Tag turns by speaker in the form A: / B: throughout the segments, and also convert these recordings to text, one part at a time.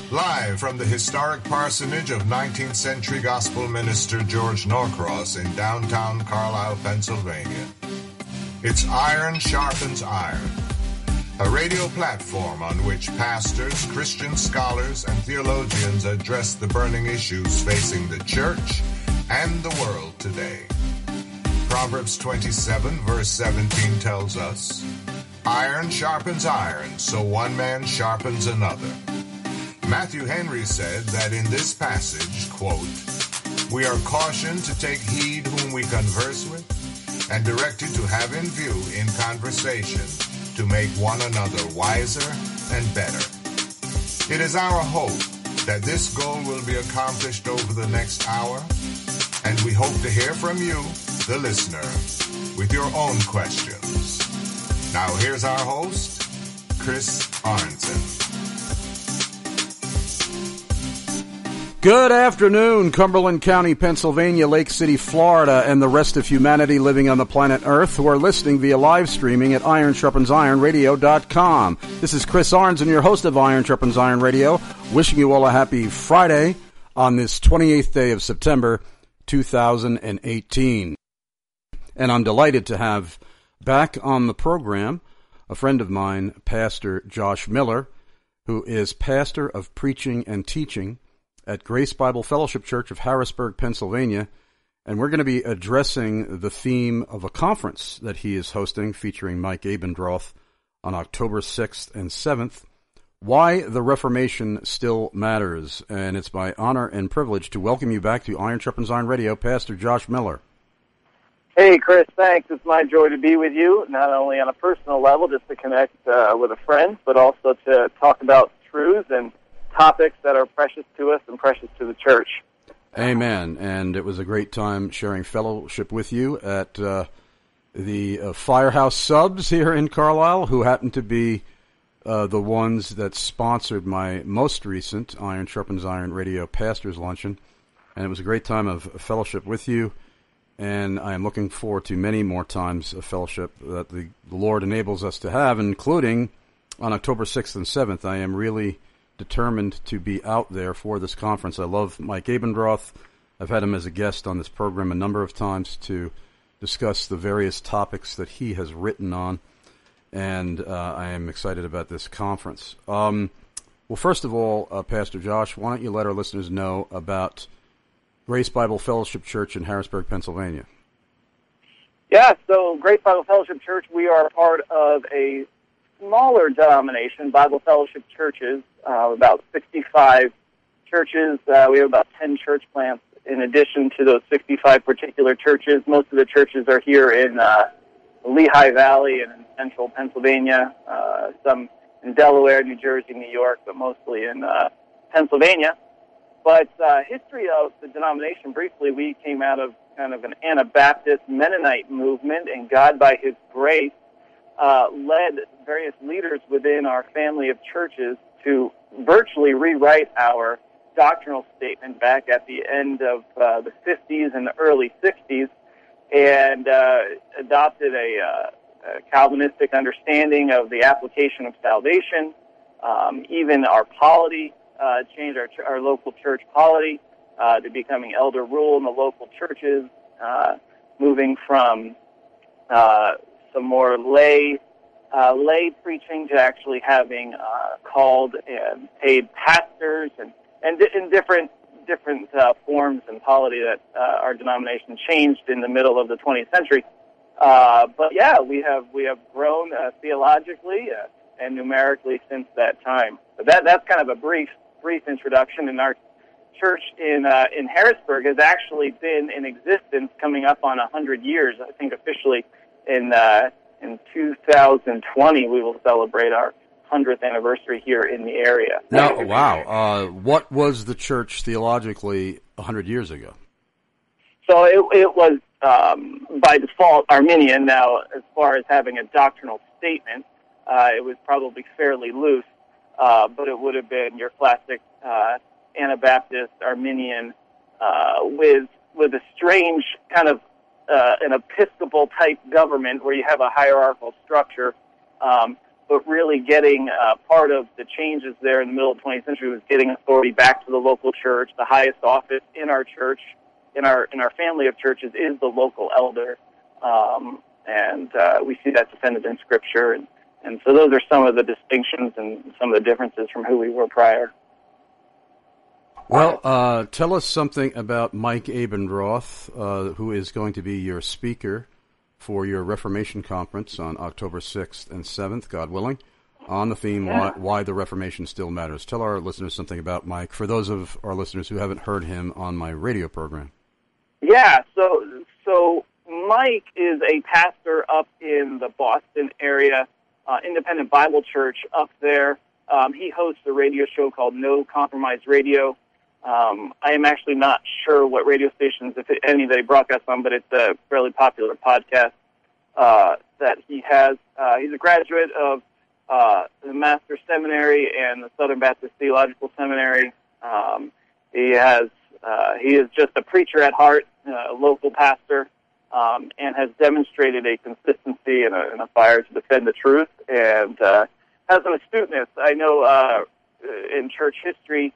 A: Live from the historic parsonage of 19th century gospel minister George Norcross in downtown Carlisle, Pennsylvania. It's Iron Sharpens Iron, a radio platform on which pastors, Christian scholars, and theologians address the burning issues facing the church and the world today. Proverbs 27 verse 17 tells us, "Iron sharpens iron, so one man sharpens another." Matthew Henry said that in this passage, quote, "We are cautioned to take heed whom we converse with, and directed to have in view in conversation to make one another wiser and better." It is our hope that this goal will be accomplished over the next hour, and we hope to hear from you, the listener, with your own questions. Now here's our host, Chris Arnzen.
B: Good afternoon, Cumberland County, Pennsylvania, Lake City, Florida, and the rest of humanity living on the planet Earth who are listening via live streaming at IronSharpensIronRadio.com. This is Chris Arnzen, your host of Iron Sharpens Iron Radio, wishing you all a happy Friday on this 28th day of September, 2018. And I'm delighted to have back on the program a friend of mine, Pastor Josh Miller, who is pastor of preaching and teaching at Grace Bible Fellowship Church of Harrisburg, Pennsylvania, and we're going to be addressing the theme of a conference that he is hosting featuring Mike Abendroth on October 6th and 7th, Why the Reformation Still Matters. And it's my honor and privilege to welcome you back to Iron Sharpens Iron Radio, Pastor Josh Miller.
C: Hey, Chris, thanks. It's my joy to be with you, not only on a personal level, just to connect with a friend, but also to talk about truths and topics that are precious to us and precious to the church.
B: Amen. And it was a great time sharing fellowship with you at the Firehouse Subs here in Carlisle, who happen to be the ones that sponsored my most recent Iron Sharpens Iron Radio Pastors Luncheon. And it was a great time of fellowship with you. And I am looking forward to many more times of fellowship that the Lord enables us to have, including on October 6th and 7th. I am really determined to be out there for this conference. I love Mike Abendroth. I've had him as a guest on this program a number of times to discuss the various topics that he has written on, and I am excited about this conference. Well, first of all, Pastor Josh, why don't you let our listeners know about Grace Bible Fellowship Church in Harrisburg, Pennsylvania?
C: Yeah, so Grace Bible Fellowship Church, we are part of a smaller denomination, Bible Fellowship Churches, about 65 churches. We have about 10 church plants in addition to those 65 particular churches. Most of the churches are here in Lehigh Valley and in central Pennsylvania, some in Delaware, New Jersey, New York, but mostly in Pennsylvania. But history of the denomination, briefly, we came out of kind of an Anabaptist Mennonite movement, and God, by His grace, led various leaders within our family of churches to virtually rewrite our doctrinal statement back at the end of the 50s and the early 60s, and adopted a Calvinistic understanding of the application of salvation. Even our polity, changed our local church polity to becoming elder rule in the local churches, moving from some more lay preaching to actually having called and paid pastors and in different forms and polity that our denomination changed in the middle of the 20th century. But yeah, we have grown theologically and numerically since that time. But that's kind of a brief introduction. And our church in Harrisburg has actually been in existence coming up on 100 years. I think officially in 2020 we will celebrate our 100th anniversary here in the area.
B: Now, wow. What was the church theologically 100 years ago?
C: So it was by default Arminian. Now, as far as having a doctrinal statement, it was probably fairly loose, but it would have been your classic Anabaptist Arminian with a strange kind of an Episcopal type government where you have a hierarchical structure. but really getting part of the changes there in the middle of the 20th century was getting authority back to the local church. The highest office in our church, in our family of churches, is the local elder, and we see that defended in Scripture. And so those are some of the distinctions and some of the differences from who we were prior.
B: Well, tell us something about Mike Abendroth, who is going to be your speaker for your Reformation Conference on October 6th and 7th, God willing, on the theme, Why the Reformation Still Matters. Tell our listeners something about Mike, for those of our listeners who haven't heard him on my radio program.
C: Yeah, so Mike is a pastor up in the Boston area, Independent Bible Church up there. He hosts a radio show called No Compromise Radio. I am actually not sure what radio stations, if any, they broadcast on, but it's a fairly popular podcast that he has. He's a graduate of the Master's Seminary and the Southern Baptist Theological Seminary. He is just a preacher at heart, a local pastor, and has demonstrated a consistency and a fire to defend the truth, and has an astuteness, I know, in church history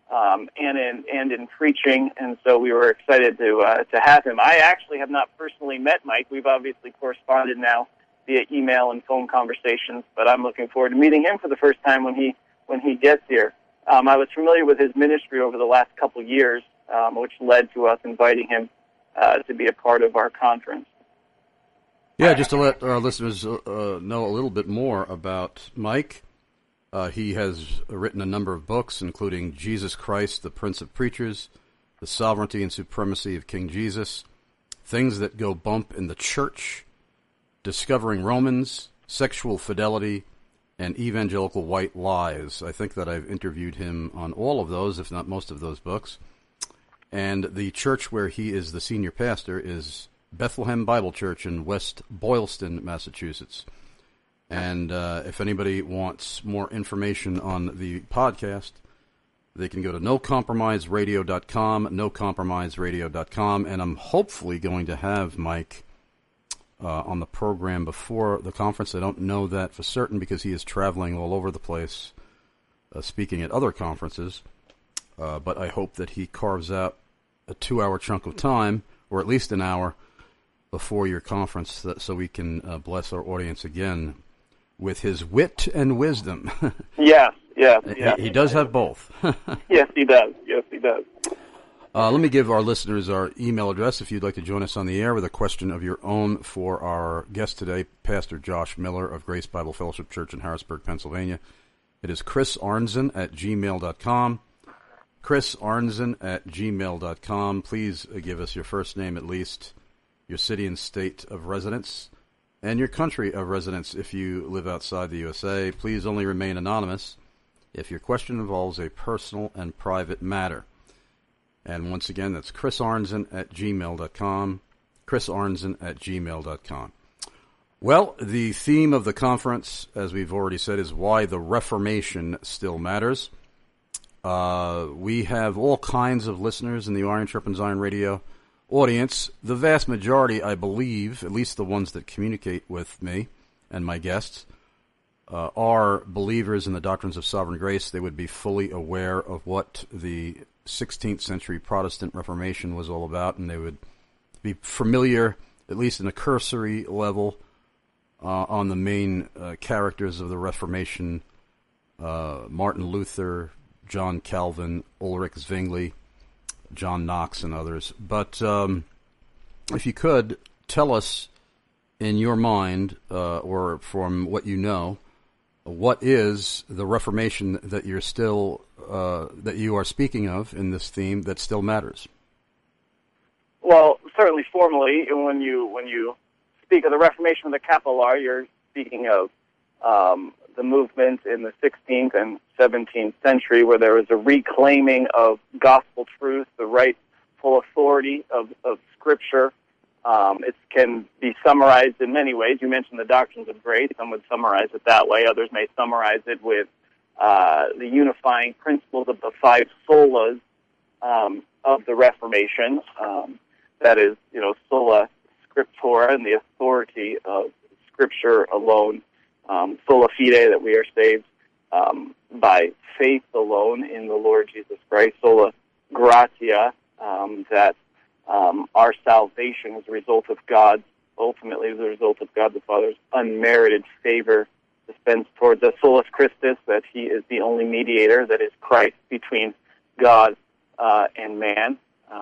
C: and in preaching, and so we were excited to have him. I actually have not personally met Mike. We've obviously corresponded now via email and phone conversations, but I'm looking forward to meeting him for the first time when he gets here. I was familiar with his ministry over the last couple of years, which led to us inviting him to be a part of our conference.
B: Yeah, just to let our listeners know a little bit more about Mike. He has written a number of books, including Jesus Christ, the Prince of Preachers, The Sovereignty and Supremacy of King Jesus, Things That Go Bump in the Church, Discovering Romans, Sexual Fidelity, and Evangelical White Lies. I think that I've interviewed him on all of those, if not most of those books. And the church where he is the senior pastor is Bethlehem Bible Church in West Boylston, Massachusetts. And if anybody wants more information on the podcast, they can go to nocompromiseradio.com, nocompromiseradio.com, and I'm hopefully going to have Mike on the program before the conference. I don't know that for certain because he is traveling all over the place, speaking at other conferences, but I hope that he carves out a 2-hour chunk of time, or at least an hour, before your conference, so we can bless our audience again with his wit and wisdom.
C: Yeah.
B: He does have both.
C: Yes, he does.
B: Let me give our listeners our email address if you'd like to join us on the air with a question of your own for our guest today, Pastor Josh Miller of Grace Bible Fellowship Church in Harrisburg, Pennsylvania. It is chrisarnzen@gmail.com. chrisarnzen@gmail.com. Please give us your first name at least, your city and state of residence, and your country of residence if you live outside the USA. Please only remain anonymous if your question involves a personal and private matter. And once again, that's chrisarnzen@gmail.com, chrisarnzen@gmail.com. Well, the theme of the conference, as we've already said, is why the Reformation still matters. We have all kinds of listeners in the Iron Sharpens Iron Radio audience. The vast majority, I believe, at least the ones that communicate with me and my guests, are believers in the doctrines of sovereign grace. They would be fully aware of what the 16th century Protestant Reformation was all about, and they would be familiar, at least in a cursory level, on the main characters of the Reformation, Martin Luther, John Calvin, Ulrich Zwingli, John Knox, and others. But if you could, tell us in your mind, or from what you know, what is the Reformation that you're still that you are speaking of in this theme that still matters?
C: Well, certainly formally, when you speak of the Reformation with a capital R, you're speaking of the movement in the 16th and 17th century where there was a reclaiming of gospel truth, the rightful authority of Scripture. It can be summarized in many ways. You mentioned the doctrines of grace. Some would summarize it that way. Others may summarize it with the unifying principles of the five solas of the Reformation. That is, sola scriptura, and the authority of Scripture alone. sola fide, that we are saved by faith alone in the Lord Jesus Christ, sola gratia, that our salvation is a result of God, ultimately as a result of God the Father's unmerited favor dispensed towards us, solus Christus, that he is the only mediator, that is Christ, between God and man,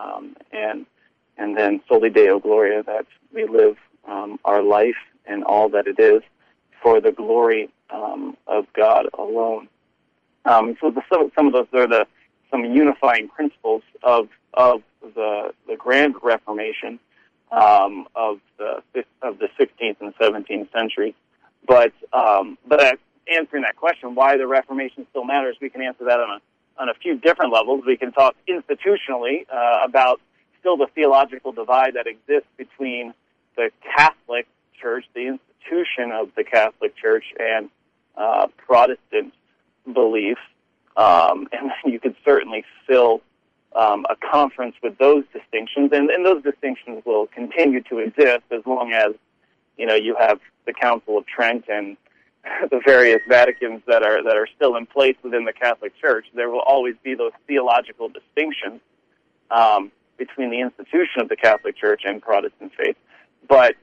C: and then soli Deo Gloria, that we live our life and all that it is for the glory of God alone. So some of those are some unifying principles of the Grand Reformation of the 16th and 17th centuries. But answering that question, why the Reformation still matters, we can answer that on a few different levels. We can talk institutionally about still the theological divide that exists between the Catholic Church, the institution of the Catholic Church, and Protestant beliefs. And you could certainly fill a conference with those distinctions, and those distinctions will continue to exist as long as you have the Council of Trent and the various Vaticans that are still in place within the Catholic Church. There will always be those theological distinctions between the institution of the Catholic Church and Protestant faith. But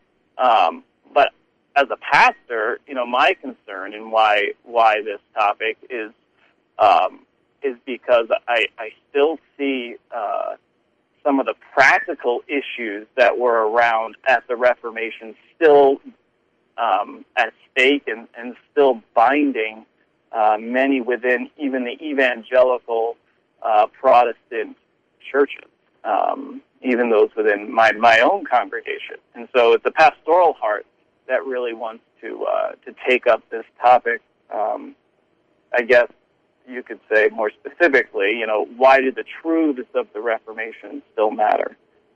C: as a pastor, my concern and why this topic is because I still see some of the practical issues that were around at the Reformation still at stake and still binding many within even the evangelical Protestant churches, even those within my own congregation. And so it's a pastoral heart that really wants to take up this topic. I guess you could say more specifically, why do the truths of the Reformation still matter?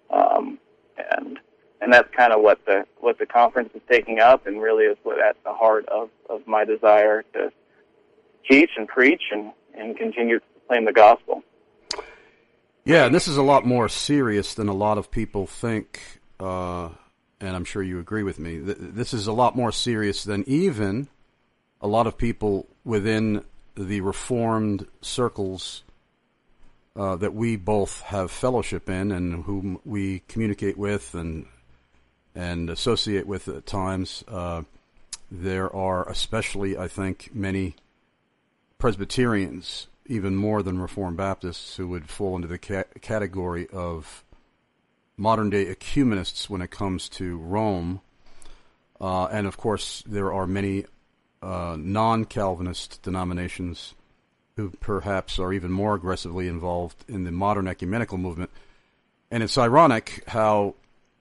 C: And that's kind of what the conference is taking up, and really is what at the heart of my desire to teach and preach and continue to proclaim the gospel.
B: Yeah, and this is a lot more serious than a lot of people think, and I'm sure you agree with me. This is a lot more serious than even a lot of people within the Reformed circles that we both have fellowship in and whom we communicate with and associate with at times. There are especially, I think, many Presbyterians, even more than Reformed Baptists, who would fall into the category of modern-day ecumenists when it comes to Rome. And, of course, there are many non-Calvinist denominations who perhaps are even more aggressively involved in the modern ecumenical movement. And it's ironic how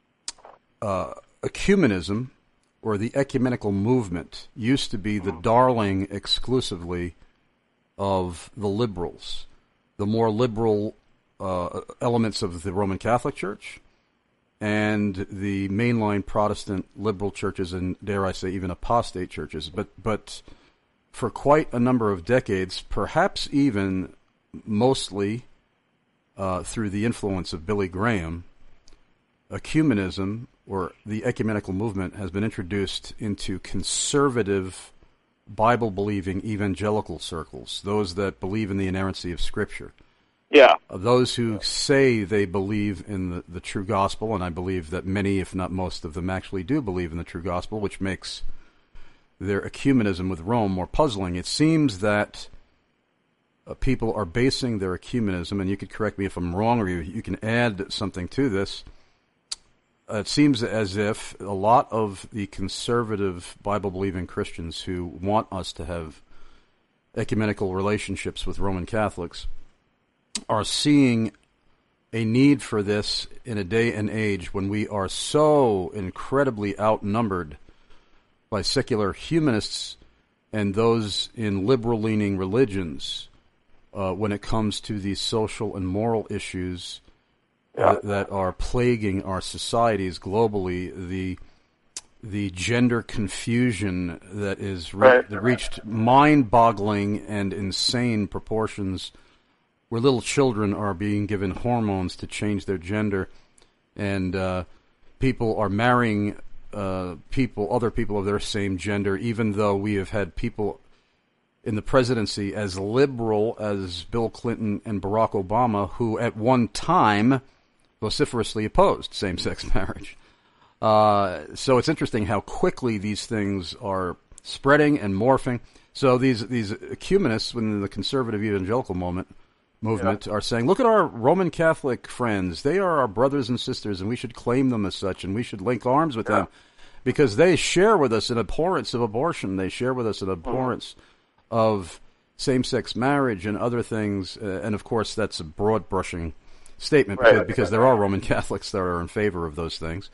B: ecumenism, or the ecumenical movement, used to be the darling exclusively of the liberals, the more liberal elements of the Roman Catholic Church and the mainline Protestant liberal churches, and dare I say even apostate churches. But for quite a number of decades, perhaps even mostly through the influence of Billy Graham, ecumenism, or the ecumenical movement, has been introduced into conservative, Bible-believing evangelical circles, those that believe in the inerrancy of Scripture.
C: Yeah.
B: Those who say they believe in the true gospel, and I believe that many, if not most of them, actually do believe in the true gospel, which makes their ecumenism with Rome more puzzling. It seems that people are basing their ecumenism, and you could correct me if I'm wrong, or you can add something to this. It seems as if a lot of the conservative Bible-believing Christians who want us to have ecumenical relationships with Roman Catholics are seeing a need for this in a day and age when we are so incredibly outnumbered by secular humanists and those in liberal-leaning religions when it comes to these social and moral issues that are plaguing our societies globally. The gender confusion that is reached mind-boggling and insane proportions, where little children are being given hormones to change their gender, and people are marrying other people of their same gender, even though we have had people in the presidency as liberal as Bill Clinton and Barack Obama, who at one time vociferously opposed same-sex marriage. So it's interesting how quickly these things are spreading and morphing. So these ecumenists within the conservative evangelical movement are saying, look at our Roman Catholic friends. They are our brothers and sisters, and we should claim them as such, and we should link arms with them because they share with us an abhorrence of abortion. They share with us an abhorrence of same-sex marriage and other things. And, of course, that's a broad-brushing statement because there are Roman Catholics that are in favor of those things.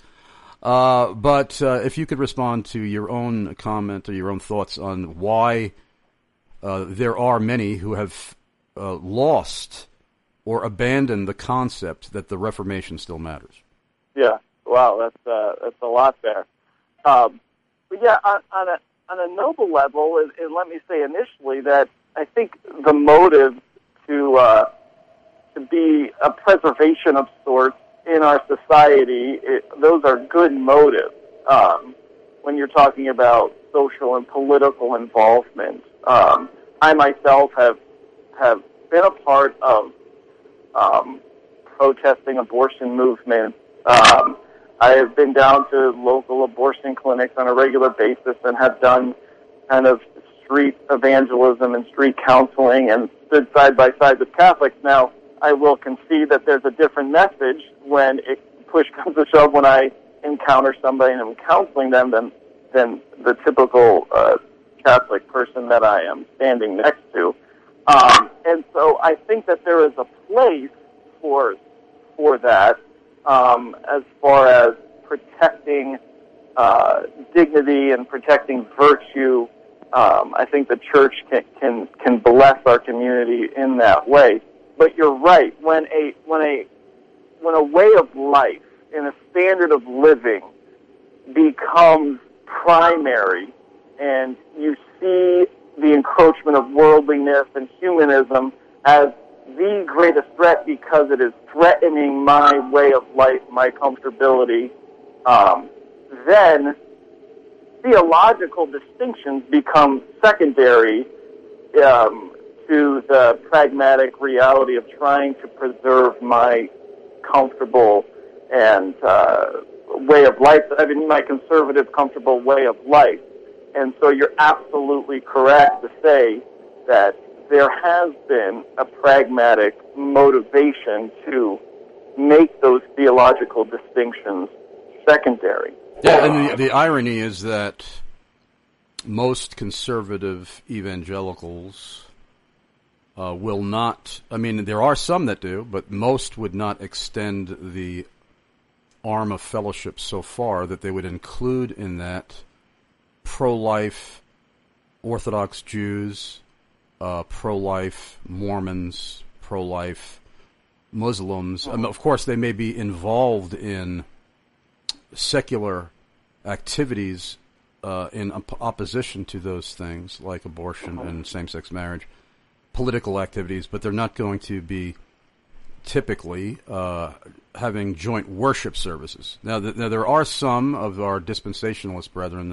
B: But if you could respond to your own comment or your own thoughts on why there are many who have lost or abandoned the concept that the Reformation still matters.
C: Yeah, wow, that's a lot there. But yeah, on a noble level, and let me say initially that I think the motive to be a preservation of sorts in our society, those are good motives. When you're talking about social and political involvement, I myself have been a part of protesting abortion movements. I have been down to local abortion clinics on a regular basis and have done kind of street evangelism and street counseling and stood side by side with Catholics. Now, I will concede that there's a different message when push comes to shove when I encounter somebody and I'm counseling them than the typical Catholic person that I am standing next to. And so I think that there is a place for that as far as protecting dignity and protecting virtue. I think the church can bless our community in that way. But you're right. When a way of life and a standard of living becomes primary, and you see the encroachment of worldliness and humanism as the greatest threat because it is threatening my way of life, my comfortability, then theological distinctions become secondary to the pragmatic reality of trying to preserve my comfortable and way of life, my conservative, comfortable way of life. And so you're absolutely correct to say that there has been a pragmatic motivation to make those theological distinctions secondary.
B: Yeah, and the irony is that most conservative evangelicals will not, there are some that do, but most would not extend the arm of fellowship so far that they would include in that pro-life Orthodox Jews, pro-life Mormons, pro-life Muslims. Of course, they may be involved in secular activities in opposition to those things like abortion and same-sex marriage, political activities, but they're not going to be typically having joint worship services. Now, there are some of our dispensationalist brethren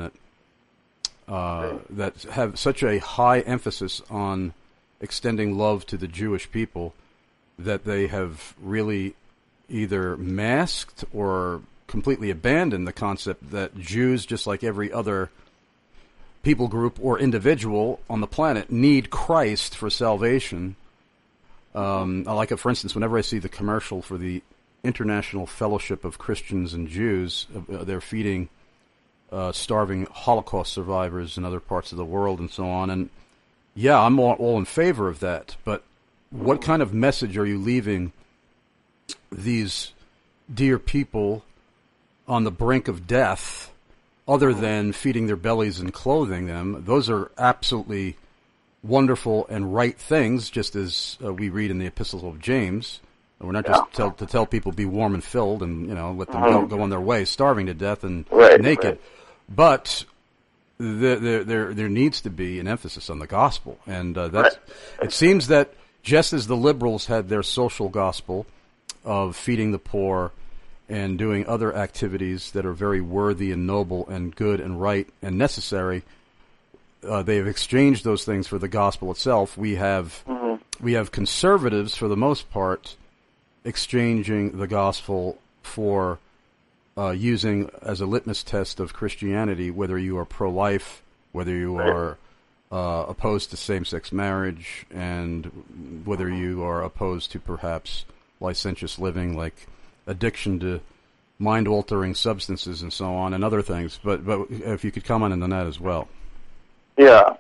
B: that have such a high emphasis on extending love to the Jewish people that they have really either masked or completely abandoned the concept that Jews, just like every other people group or individual on the planet, need Christ for salvation. Like, for instance, whenever I see the commercial for the International Fellowship of Christians and Jews, they're feeding starving Holocaust survivors in other parts of the world and so on. And, yeah, I'm all in favor of that. But what kind of message are you leaving these dear people on the brink of death other than feeding their bellies and clothing them? Those are absolutely wonderful and right things, just as we read in the epistles of James. We're not just to tell people be warm and filled and let them go on their way, starving to death and naked. Right. But there needs to be an emphasis on the gospel, and it seems that just as the liberals had their social gospel of feeding the poor and doing other activities that are very worthy and noble and good and right and necessary. They have exchanged those things for the gospel itself. We have conservatives, for the most part, exchanging the gospel for using as a litmus test of Christianity whether you are pro-life, whether you are opposed to same-sex marriage, and whether you are opposed to perhaps licentious living, like addiction to mind-altering substances and so on, and other things. But if you could comment on that as well.
C: Yeah.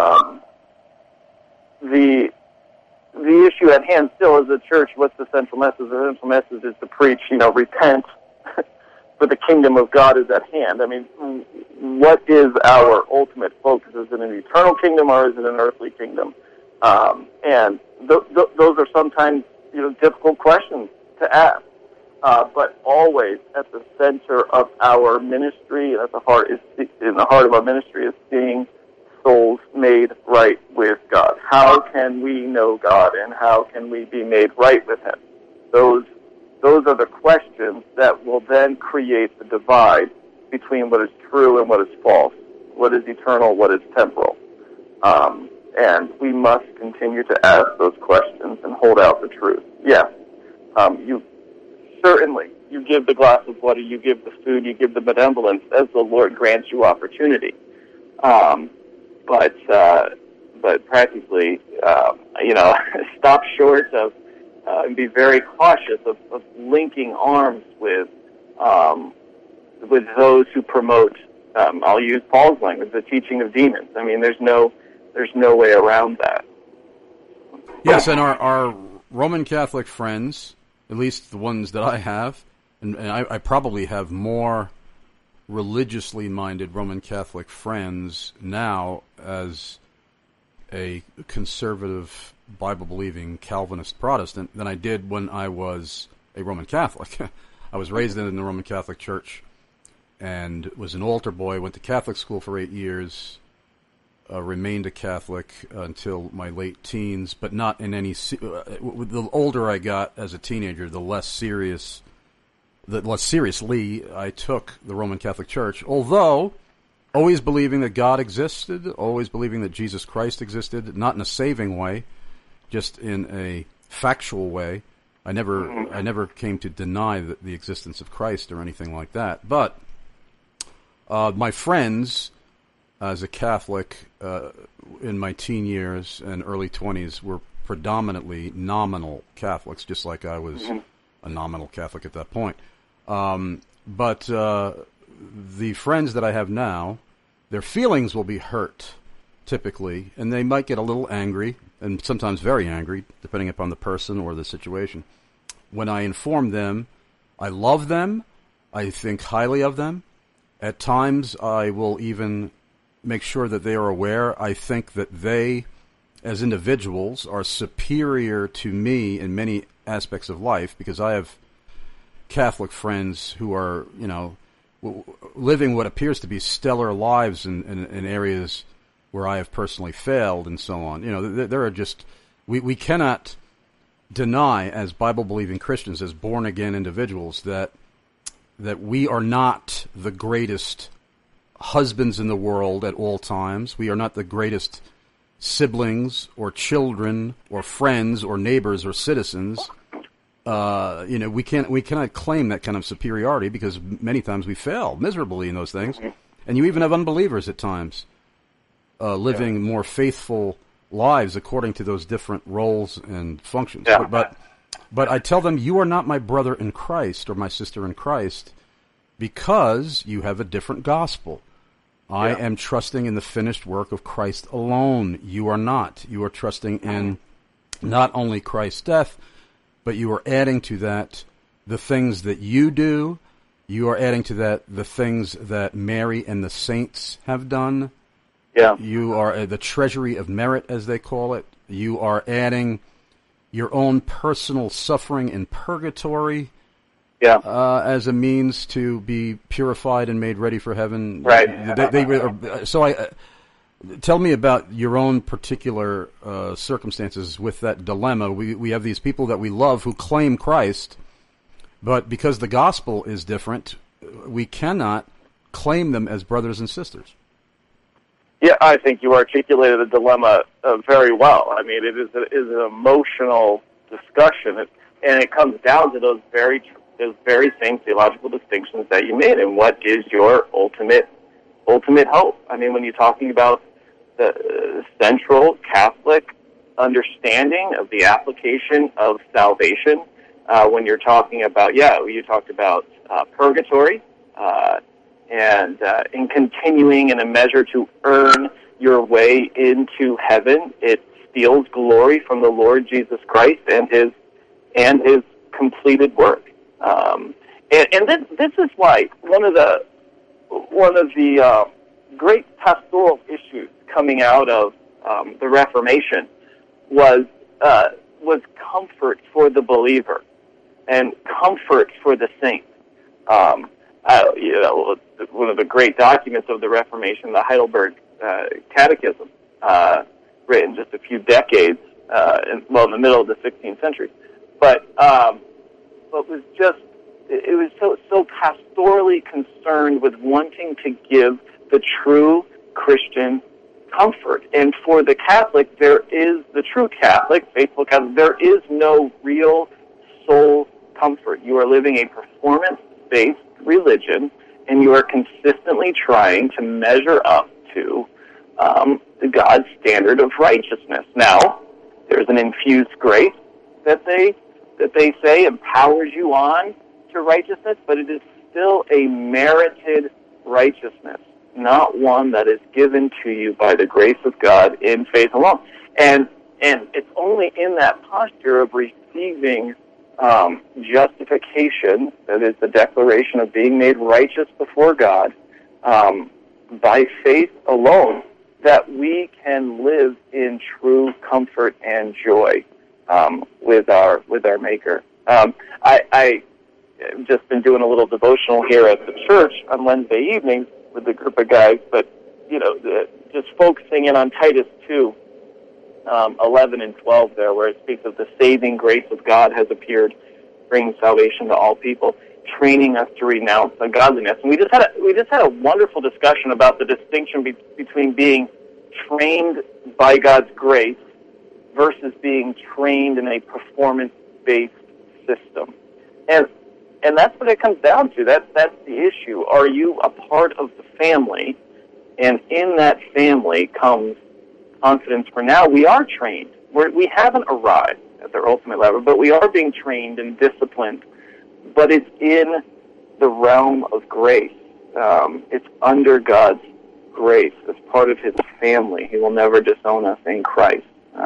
C: The issue at hand still is the church. What's the central message? The central message is to preach, repent, for the kingdom of God is at hand. I mean, what is our ultimate focus? Is it an eternal kingdom or is it an earthly kingdom? And those are sometimes, difficult questions to ask. But always at the center of our ministry, in the heart of our ministry, is seeing souls made right with God. How can we know God, and how can we be made right with Him? Those are the questions that will then create the divide between what is true and what is false, what is eternal, what is temporal. And we must continue to ask those questions and hold out the truth. Yes, you give the glass of water, you give the food, you give the benevolence as the Lord grants you opportunity. But practically, stop short of and be very cautious of linking arms with those who promote. I'll use Paul's language: the teaching of demons. I mean, there's no way around that.
B: Yes, and our Roman Catholic friends, at least the ones that I have, and I probably have more religiously minded Roman Catholic friends now as a conservative, Bible-believing Calvinist Protestant than I did when I was a Roman Catholic. I was raised in the Roman Catholic Church and was an altar boy, went to Catholic school for 8 years, remained a Catholic until my late teens, but not in any... the older I got as a teenager, the less seriously I took the Roman Catholic Church, although always believing that God existed, always believing that Jesus Christ existed, not in a saving way, just in a factual way. I never came to deny the existence of Christ or anything like that. But my friends, as a Catholic in my teen years and early 20s, were predominantly nominal Catholics, just like I was a nominal Catholic at that point. But the friends that I have now, their feelings will be hurt, typically, and they might get a little angry, and sometimes very angry, depending upon the person or the situation. When I inform them, I love them, I think highly of them. At times, I will even make sure that they are aware. I think that they, as individuals, are superior to me in many aspects of life, because I have Catholic friends who are, living what appears to be stellar lives in areas where I have personally failed and so on. There are just, we cannot deny as Bible-believing Christians, as born-again individuals, that we are not the greatest husbands in the world at all times. We are not the greatest siblings or children or friends or neighbors or citizens. We cannot claim that kind of superiority, because many times we fail miserably in those things. And you even have unbelievers at times living more faithful lives according to those different roles and functions. Yeah. But I tell them, you are not my brother in Christ or my sister in Christ, because you have a different gospel. I am trusting in the finished work of Christ alone. You are not. You are trusting in not only Christ's death, but you are adding to that the things that you do. You are adding to that the things that Mary and the saints have done. Yeah. You are the treasury of merit, as they call it. You are adding your own personal suffering in purgatory as a means to be purified and made ready for heaven.
C: Right.
B: Tell me about your own particular circumstances with that dilemma. We have these people that we love who claim Christ, But because the gospel is different, we cannot claim them as brothers and sisters.
C: Yeah, I think you articulated the dilemma very well. I mean, it is an emotional discussion, and it comes down to those very same theological distinctions that you made. And what is your ultimate hope? I mean, when you're talking about the central Catholic understanding of the application of salvation, when you're talking about, you talked about purgatory, and in continuing in a measure to earn your way into heaven, it steals glory from the Lord Jesus Christ and his completed work. And this is why one of the great pastoral issues coming out of the Reformation was comfort for the believer and comfort for the saint. One of the great documents of the Reformation, the Heidelberg Catechism, written just a few decades, in the middle of the 16th century, but it was so pastorally concerned with wanting to give the true Christian comfort. And for the Catholic, the true Catholic, faithful Catholic, there is no real soul comfort. You are living a performance-based religion, and you are consistently trying to measure up to God's standard of righteousness. Now, there's an infused grace that they say empowers you on to righteousness, but it is still a merited righteousness, not one that is given to you by the grace of God in faith alone. And it's only in that posture of receiving justification, that is the declaration of being made righteous before God, by faith alone, that we can live in true comfort and joy with our Maker. I've just been doing a little devotional here at the church on Wednesday evenings with a group of guys, but just focusing in on Titus 2, 11 and 12 there, where it speaks of the saving grace of God has appeared, bringing salvation to all people, training us to renounce ungodliness. And we just had a wonderful discussion about the distinction between being trained by God's grace versus being trained in a performance-based system. And that's what it comes down to. That's the issue. Are you a part of the family? And in that family comes confidence. For now, we are trained. We haven't arrived at their ultimate level, but we are being trained and disciplined. But it's in the realm of grace. It's under God's grace as part of His family. He will never disown us in Christ.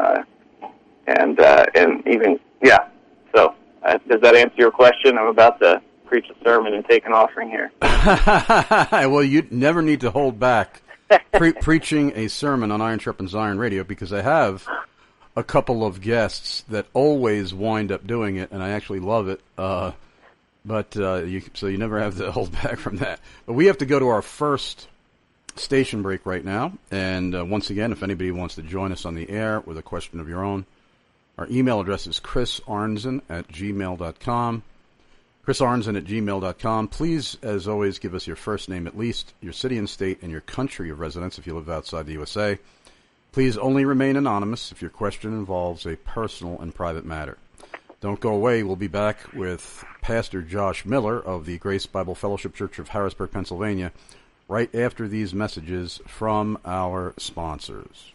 C: So, does that answer your question? I'm about to preach a sermon and take an offering here.
B: Well, you never need to hold back preaching a sermon on Iron Sharpens Iron Radio, because I have a couple of guests that always wind up doing it, and I actually love it. So you never have to hold back from that. But we have to go to our first station break right now. And once again, if anybody wants to join us on the air with a question of your own, our email address is chrisarnzen@gmail.com. chrisarnzen@gmail.com. Please, as always, give us your first name at least, your city and state, and your country of residence if you live outside the USA. Please only remain anonymous if your question involves a personal and private matter. Don't go away. We'll be back with Pastor Josh Miller of the Grace Bible Fellowship Church of Harrisburg, Pennsylvania, right after these messages from our sponsors.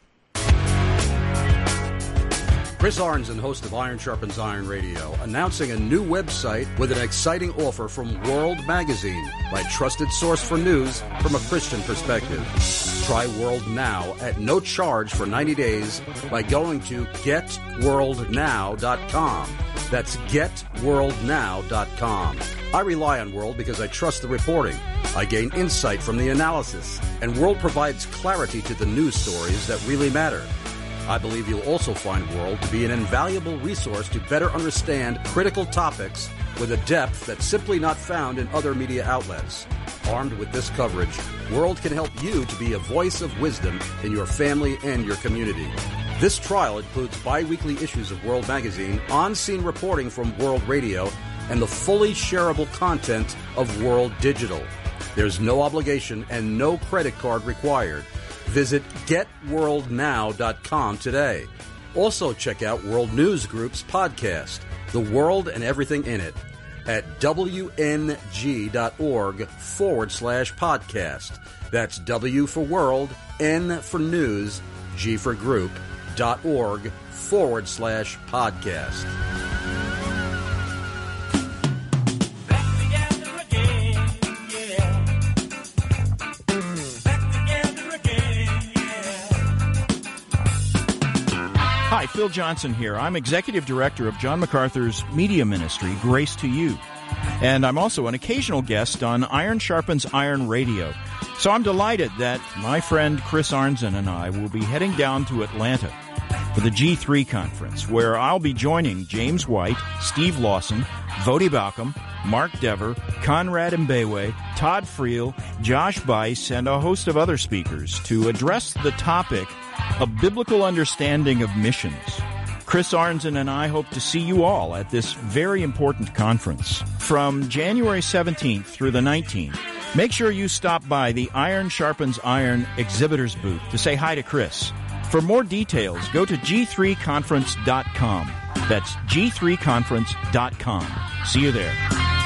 B: Chris Arnzen, host of Iron Sharpens Iron Radio, announcing a new website with an exciting offer from World Magazine, my trusted source for news from a Christian perspective. Try World Now at no charge for 90 days by going to getworldnow.com. That's getworldnow.com. I rely on World because I trust the reporting. I gain insight from the analysis, and World provides clarity to the news stories that really matter. I believe you'll also find World to be an invaluable resource to better understand critical topics with a depth that's simply not found in other media outlets. Armed with this coverage, World can help you to be a voice of wisdom in your family and your community. This trial includes bi-weekly issues of World Magazine, on-scene reporting from World Radio, and the fully shareable content of World Digital. There's no obligation and no credit card required. Visit GetWorldNow.com today. Also check out World News Group's podcast, The World and Everything in It, at WNG.org/podcast. That's W for World, N for News, G for Group.org/podcast.
D: Hi, Phil Johnson here. I'm Executive Director of John MacArthur's media ministry, Grace to You. And I'm also an occasional guest on Iron Sharpens Iron Radio. So I'm delighted that my friend Chris Arnzen and I will be heading down to Atlanta for the G3 conference, where I'll be joining James White, Steve Lawson, Vodi Balcom, Mark Dever, Conrad Mbewe, Todd Friel, Josh Bice, and a host of other speakers to address the topic of biblical understanding of missions. Chris Arnzen and I hope to see you all at this very important conference from January 17th through the 19th. Make sure you stop by the Iron Sharpens Iron exhibitors booth to say hi to Chris. For more details, go to g3conference.com. That's g3conference.com. See you there.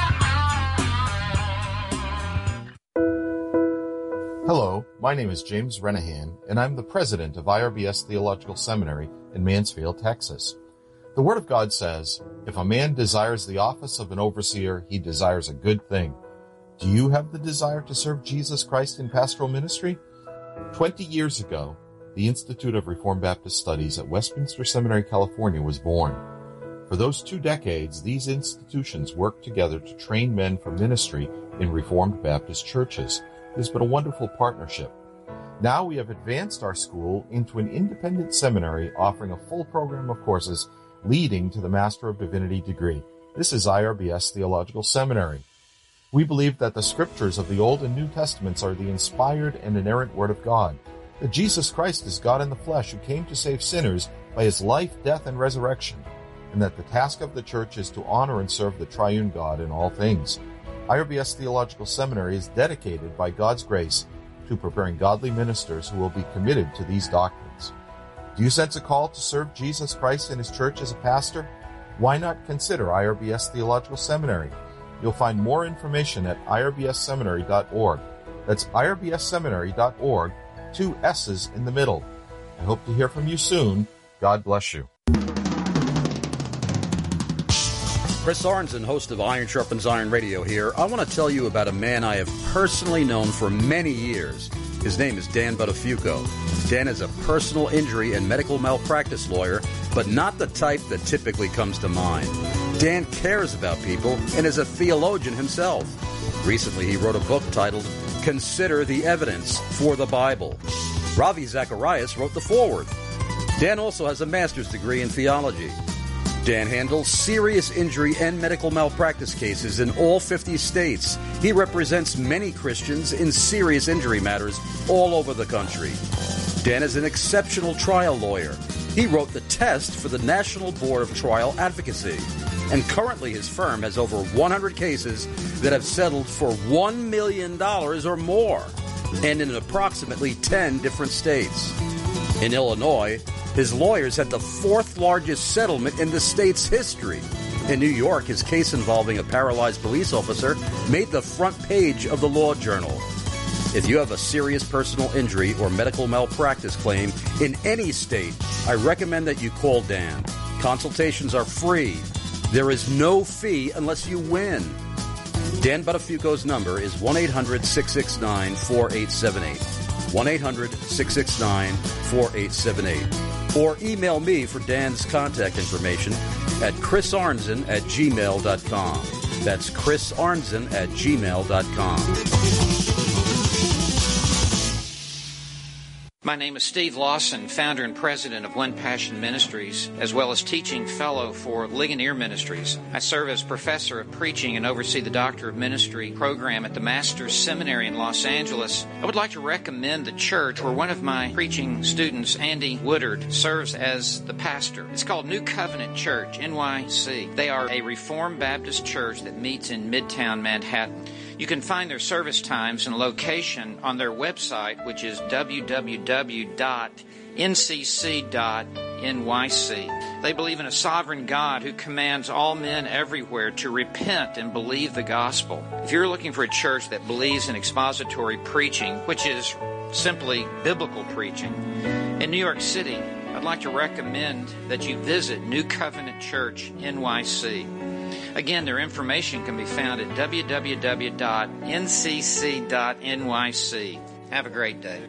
E: Hello, my name is James Renahan, and I'm the president of IRBS Theological Seminary in Mansfield, Texas. The Word of God says, if a man desires the office of an overseer, he desires a good thing. Do you have the desire to serve Jesus Christ in pastoral ministry? 20 years ago, the Institute of Reformed Baptist Studies at Westminster Seminary, California was born. For those 2 decades, these institutions worked together to train men for ministry in Reformed Baptist churches. It has been a wonderful partnership. Now we have advanced our school into an independent seminary offering a full program of courses leading to the Master of Divinity degree. This is IRBS Theological Seminary. We believe that the scriptures of the Old and New Testaments are the inspired and inerrant Word of God, that Jesus Christ is God in the flesh who came to save sinners by his life, death, and resurrection, and that the task of the church is to honor and serve the triune God in all things. IRBS Theological Seminary is dedicated by God's grace to preparing godly ministers who will be committed to these doctrines. Do you sense a call to serve Jesus Christ in his church as a pastor? Why not consider IRBS Theological Seminary? You'll find more information at irbsseminary.org. That's irbsseminary.org, 2 S's in the middle. I hope to hear from you soon. God bless you.
B: Chris Arnzen, host of Iron Sharpens Iron Radio here. I want to tell you about a man I have personally known for many years. His name is Dan Buttafuoco. Dan is a personal injury and medical malpractice lawyer, but not the type that typically comes to mind. Dan cares about people and is a theologian himself. Recently, he wrote a book titled Consider the Evidence for the Bible. Ravi Zacharias wrote the foreword. Dan also has a master's degree in theology. Dan handles serious injury and medical malpractice cases in all 50 states. He represents many Christians in serious injury matters all over the country. Dan is an exceptional trial lawyer. He wrote the test for the National Board of Trial Advocacy. And currently his firm has over 100 cases that have settled for $1 million or more, and in approximately 10 different states. In Illinois, his lawyers had the 4th largest settlement in the state's history. In New York, his case involving a paralyzed police officer made the front page of the Law Journal. If you have a serious personal injury or medical malpractice claim in any state, I recommend that you call Dan. Consultations are free. There is no fee unless you win. Dan Buttafuoco's number is 1-800-669-4878. 1-800-669-4878. Or email me for Dan's contact information at chrisarnzen@gmail.com. That's chrisarnzen@gmail.com.
F: My name is Steve Lawson, founder and president of One Passion Ministries, as well as teaching fellow for Ligonier Ministries. I serve as professor of preaching and oversee the Doctor of Ministry program at the Master's Seminary in Los Angeles. I would like to recommend the church where one of my preaching students, Andy Woodard, serves as the pastor. It's called New Covenant Church, NYC. They are a Reformed Baptist church that meets in Midtown Manhattan. You can find their service times and location on their website, which is www.ncc.nyc. They believe in a sovereign God who commands all men everywhere to repent and believe the gospel. If you're looking for a church that believes in expository preaching, which is simply biblical preaching, in New York City, I'd like to recommend that you visit New Covenant Church, NYC. Again, their information can be found at www.ncc.nyc. Have a great day.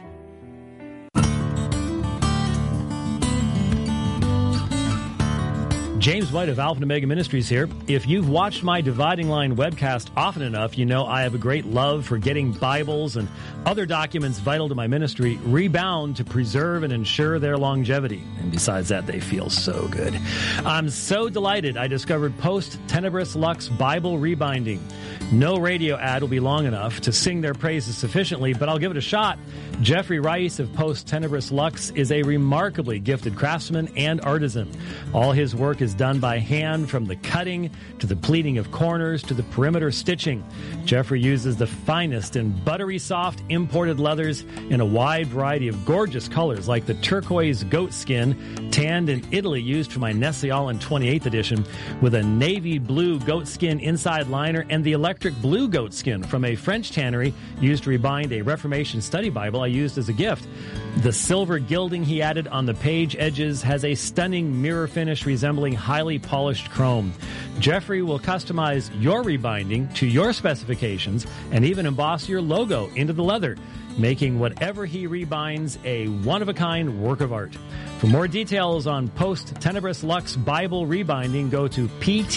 G: James White of Alpha and Omega Ministries here. If you've watched my Dividing Line webcast often enough, you know I have a great love for getting Bibles and other documents vital to my ministry rebound to preserve and ensure their longevity. And besides that, they feel so good. I'm so delighted I discovered Post Tenebris Lux Bible Rebinding. No radio ad will be long enough to sing their praises sufficiently, but I'll give it a shot. Jeffrey Rice of Post Tenebris Lux is a remarkably gifted craftsman and artisan. All his work is done by hand, from the cutting to the pleating of corners to the perimeter stitching. Jeffrey uses the finest and buttery soft imported leathers in a wide variety of gorgeous colors, like the turquoise goat skin, tanned in Italy, used for my Nestle Allen 28th edition, with a navy blue goat skin inside liner, and the electric blue goat skin from a French tannery used to rebind a Reformation study Bible I used as a gift. The silver gilding he added on the page edges has a stunning mirror finish resembling highly polished chrome. Jeffrey will customize your rebinding to your specifications and even emboss your logo into the leather, making whatever he rebinds a one-of-a-kind work of art. For more details on Post Tenebris Lux Bible Rebinding, go to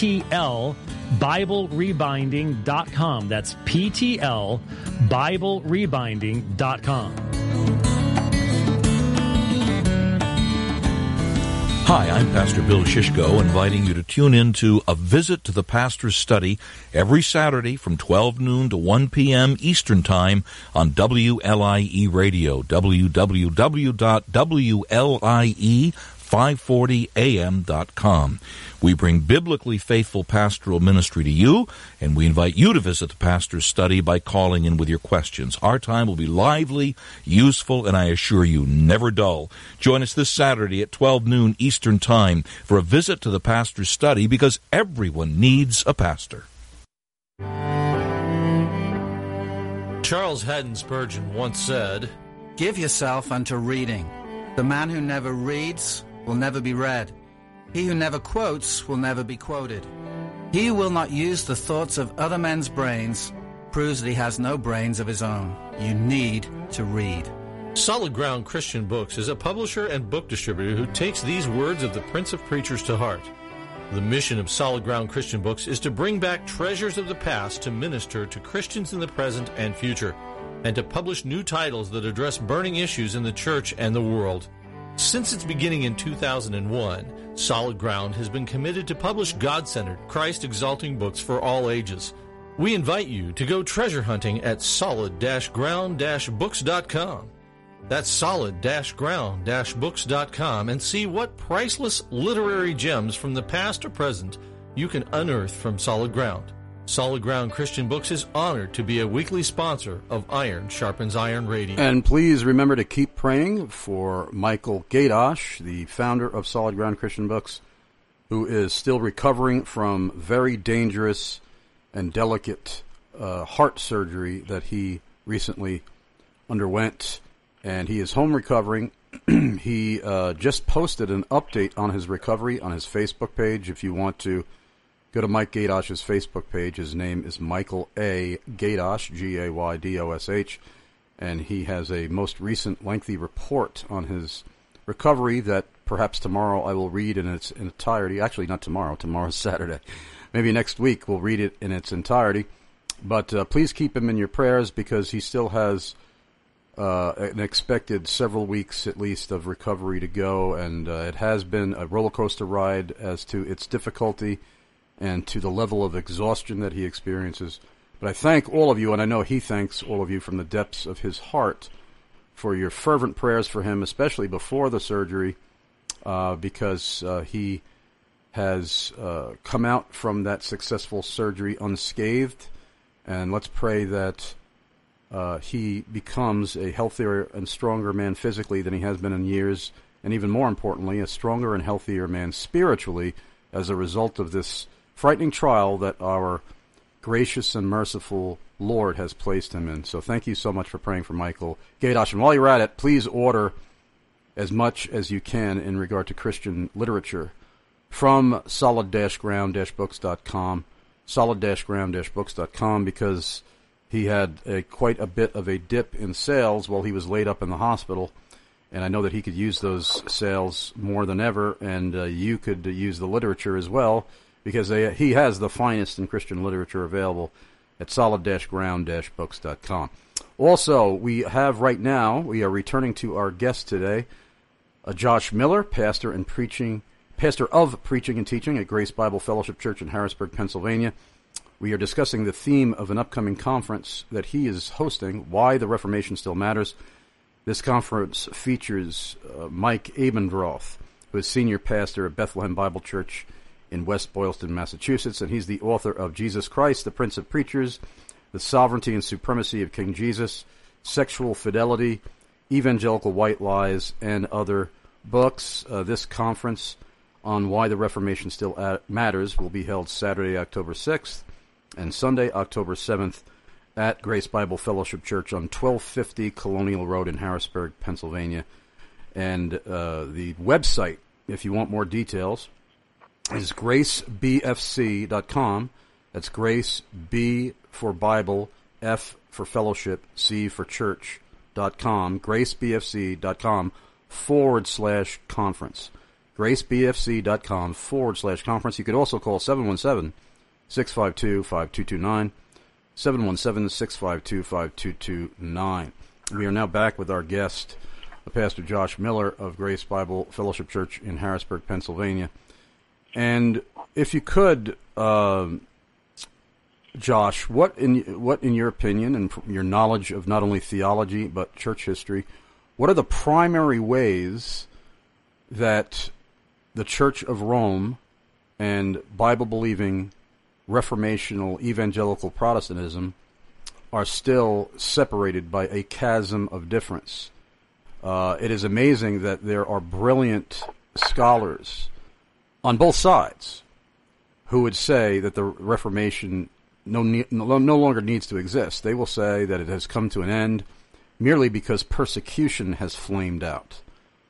G: PTLBibleRebinding.com. That's PTLBibleRebinding.com.
H: Hi, I'm Pastor Bill Shishko, inviting you to tune in to A Visit to the Pastor's Study every Saturday from 12 noon to 1 p.m. Eastern Time on WLIE Radio, www.WLIE540am.com. We bring biblically faithful pastoral ministry to you, and we invite you to visit the Pastor's Study by calling in with your questions. Our time will be lively, useful, and I assure you, never dull. Join us this Saturday at 12 noon Eastern Time for a visit to the Pastor's Study, because everyone needs a pastor.
I: Charles Haddon Spurgeon once said,
J: "Give yourself unto reading. The man who never reads will never be read. He who never quotes will never be quoted. He who will not use the thoughts of other men's brains proves that he has no brains of his own. You need to read."
I: Solid Ground Christian Books is a publisher and book distributor who takes these words of the Prince of Preachers to heart. The mission of Solid Ground Christian Books is to bring back treasures of the past to minister to Christians in the present and future, and to publish new titles that address burning issues in the church and the world. Since its beginning in 2001, Solid Ground has been committed to publish God-centered, Christ-exalting books for all ages. We invite you to go treasure hunting at solid-ground-books.com. That's solid-ground-books.com, and see what priceless literary gems from the past or present you can unearth from Solid Ground. Solid Ground Christian Books is honored to be a weekly sponsor of Iron Sharpens Iron Radio.
B: And please remember to keep praying for Michael Gaydosh, the founder of Solid Ground Christian Books, who is still recovering from very dangerous and delicate heart surgery that he recently underwent. And he is home recovering. He just posted an update on his recovery on his Facebook page. If you want to go to Mike Gaydosh's Facebook page, his name is Michael A. Gaydosh, Gaydosh, and he has a most recent lengthy report on his recovery that perhaps tomorrow I will read in its entirety. Actually, not tomorrow. Tomorrow's Saturday. Maybe next week we'll read it in its entirety. But please keep him in your prayers, because he still has an expected several weeks at least of recovery to go, and it has been a roller coaster ride as to its difficulty and to the level of exhaustion that he experiences. But I thank all of you, and I know he thanks all of you from the depths of his heart for your fervent prayers for him, especially before the surgery, because he has come out from that successful surgery unscathed. And let's pray that he becomes a healthier and stronger man physically than he has been in years, and even more importantly, a stronger and healthier man spiritually as a result of this frightening trial that our gracious and merciful Lord has placed him in. So thank you so much for praying for Michael Gaydosh. And while you're at it, please order as much as you can in regard to Christian literature from solid-ground-books.com, solid-ground-books.com, because he had quite a bit of a dip in sales while he was laid up in the hospital, and I know that he could use those sales more than ever, and you could use the literature as well, because he has the finest in Christian literature available at solid-ground-books.com. Also, we are returning to our guest today, Josh Miller, pastor of preaching and teaching at Grace Bible Fellowship Church in Harrisburg, Pennsylvania. We are discussing the theme of an upcoming conference that he is hosting, Why the Reformation Still Matters. This conference features Mike Abendroth, who is senior pastor at Bethlehem Bible Church in West Boylston, Massachusetts, and he's the author of Jesus Christ, the Prince of Preachers, The Sovereignty and Supremacy of King Jesus, Sexual Fidelity, Evangelical White Lies, and other books. This conference on Why the Reformation Still Matters will be held Saturday, October 6th, and Sunday, October 7th, at Grace Bible Fellowship Church on 1250 Colonial Road in Harrisburg, Pennsylvania. And the website, if you want more details, is gracebfc.com. That's Grace, B for Bible, F for Fellowship, C for Church.com, gracebfc.com/conference. gracebfc.com/conference. You could also call 717-652-5229, 717-652-5229. We are now back with our guest, Pastor Josh Miller of Grace Bible Fellowship Church in Harrisburg, Pennsylvania. And if you could, Josh, what in your opinion and from your knowledge of not only theology but church history, what are the primary ways that the Church of Rome and Bible-believing reformational evangelical Protestantism are still separated by a chasm of difference? It is amazing that there are brilliant scholars on both sides who would say that the Reformation no longer needs to exist. They will say that it has come to an end merely because persecution has flamed out.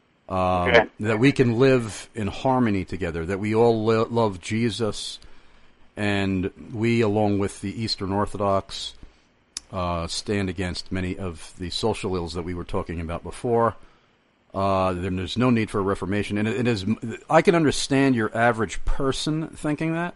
B: That we can live in harmony together, that we all love Jesus, and we, along with the Eastern Orthodox, stand against many of the social ills that we were talking about before. There's no need for a reformation, and it is. I can understand your average person thinking that,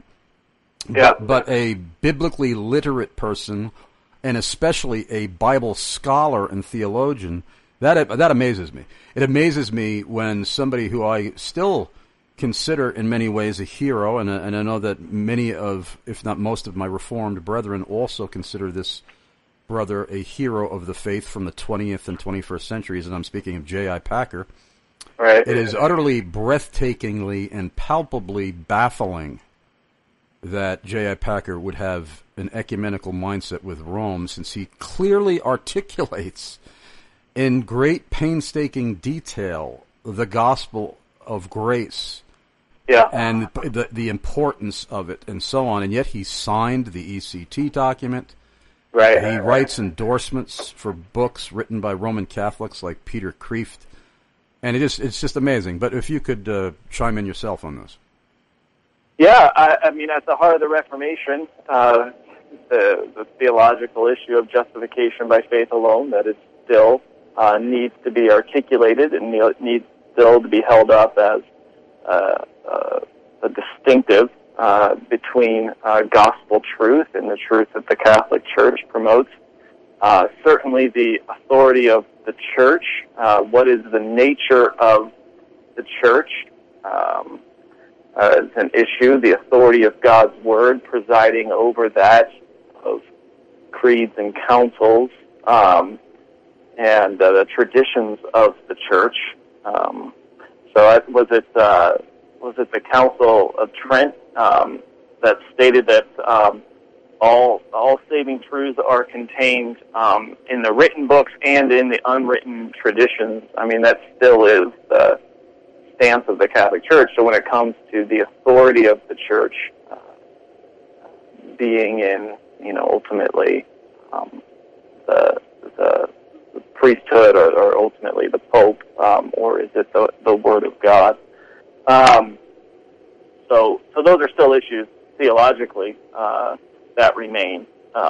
B: but a biblically literate person, and especially a Bible scholar and theologian, that amazes me. It amazes me when somebody who I still consider in many ways a hero, and I know that many of, if not most of my Reformed brethren also consider this brother a hero of the faith from the 20th and 21st centuries, and I'm speaking of J.I. Packer. Right. It is utterly breathtakingly and palpably baffling that J.I. Packer would have an ecumenical mindset with Rome, since he clearly articulates in great painstaking detail the gospel of grace and the importance of it and so on, and yet he signed the ECT document. Right. He writes endorsements for books written by Roman Catholics like Peter Kreeft, and it's just amazing. But if you could chime in yourself on this.
C: Yeah, I mean, at the heart of the Reformation, the theological issue of justification by faith alone, that it still needs to be articulated and needs still to be held up as a distinctive between gospel truth and the truth that the Catholic Church promotes. Certainly the authority of the church? What is the nature of the church? It's an issue. The authority of God's Word presiding over that, of creeds and councils, and the traditions of the church. Was it the Council of Trent that stated that all saving truths are contained in the written books and in the unwritten traditions? I mean, that still is the stance of the Catholic Church. So when it comes to the authority of the church being in, ultimately the priesthood or ultimately the Pope, or is it the Word of God? So those are still issues theologically that remain.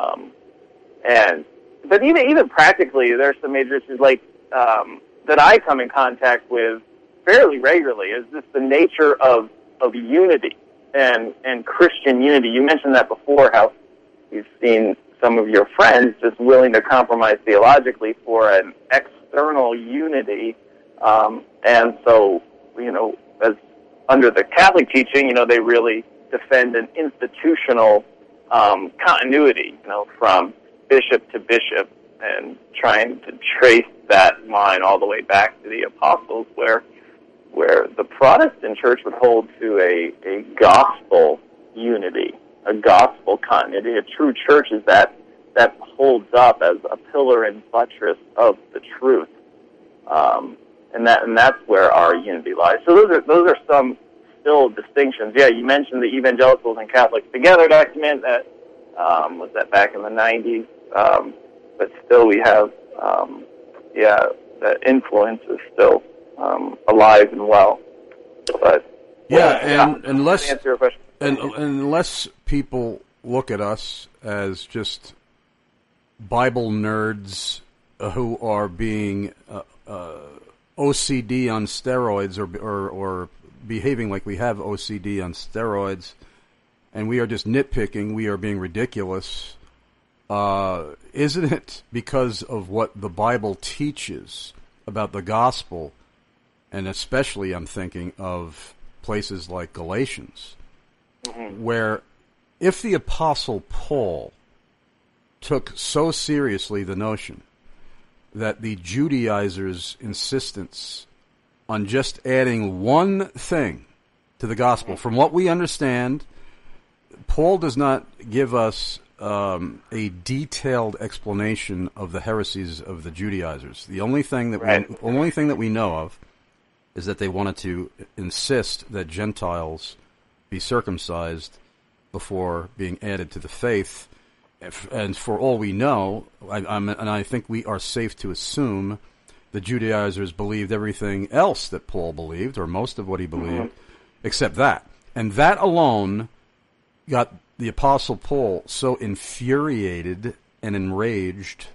C: But even practically, there's some major issues that I come in contact with fairly regularly. Is just the nature of unity and Christian unity. You mentioned that before, how you've seen some of your friends just willing to compromise theologically for an external unity. And so, as under the Catholic teaching, they really defend an institutional continuity, from bishop to bishop, and trying to trace that line all the way back to the apostles, where the Protestant church would hold to a gospel unity, a gospel continuity. A true church is that holds up as a pillar and buttress of the truth, and that's where our unity lies. So those are some still distinctions. Yeah, you mentioned the Evangelicals and Catholics Together document that was that back in the 90s, but still we have that influence is still alive and well. But
B: unless answer your question. Unless people look at us as just Bible nerds who are being OCD on steroids, or behaving like we have OCD on steroids, and we are just nitpicking, we are being ridiculous. Isn't it because of what the Bible teaches about the gospel, and especially I'm thinking of places like Galatians, where if the Apostle Paul took so seriously the notion that the Judaizers' insistence on just adding one thing to the gospel, from what we understand, Paul does not give us a detailed explanation of the heresies of the Judaizers. The only thing that we know of is that they wanted to insist that Gentiles be circumcised before being added to the faith. And for all we know, I think we are safe to assume the Judaizers believed everything else that Paul believed, or most of what he believed, except that. And that alone got the Apostle Paul so infuriated and enraged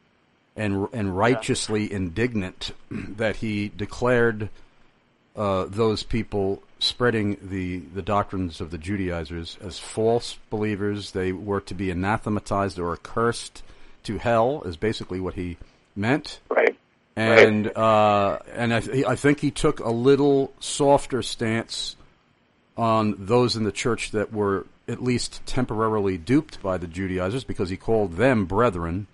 B: and righteously indignant that he declared those people spreading the doctrines of the Judaizers as false believers. They were to be anathematized or accursed to hell, is basically what he meant.
C: Right.
B: And I think he took a little softer stance on those in the church that were at least temporarily duped by the Judaizers, because he called them brethren.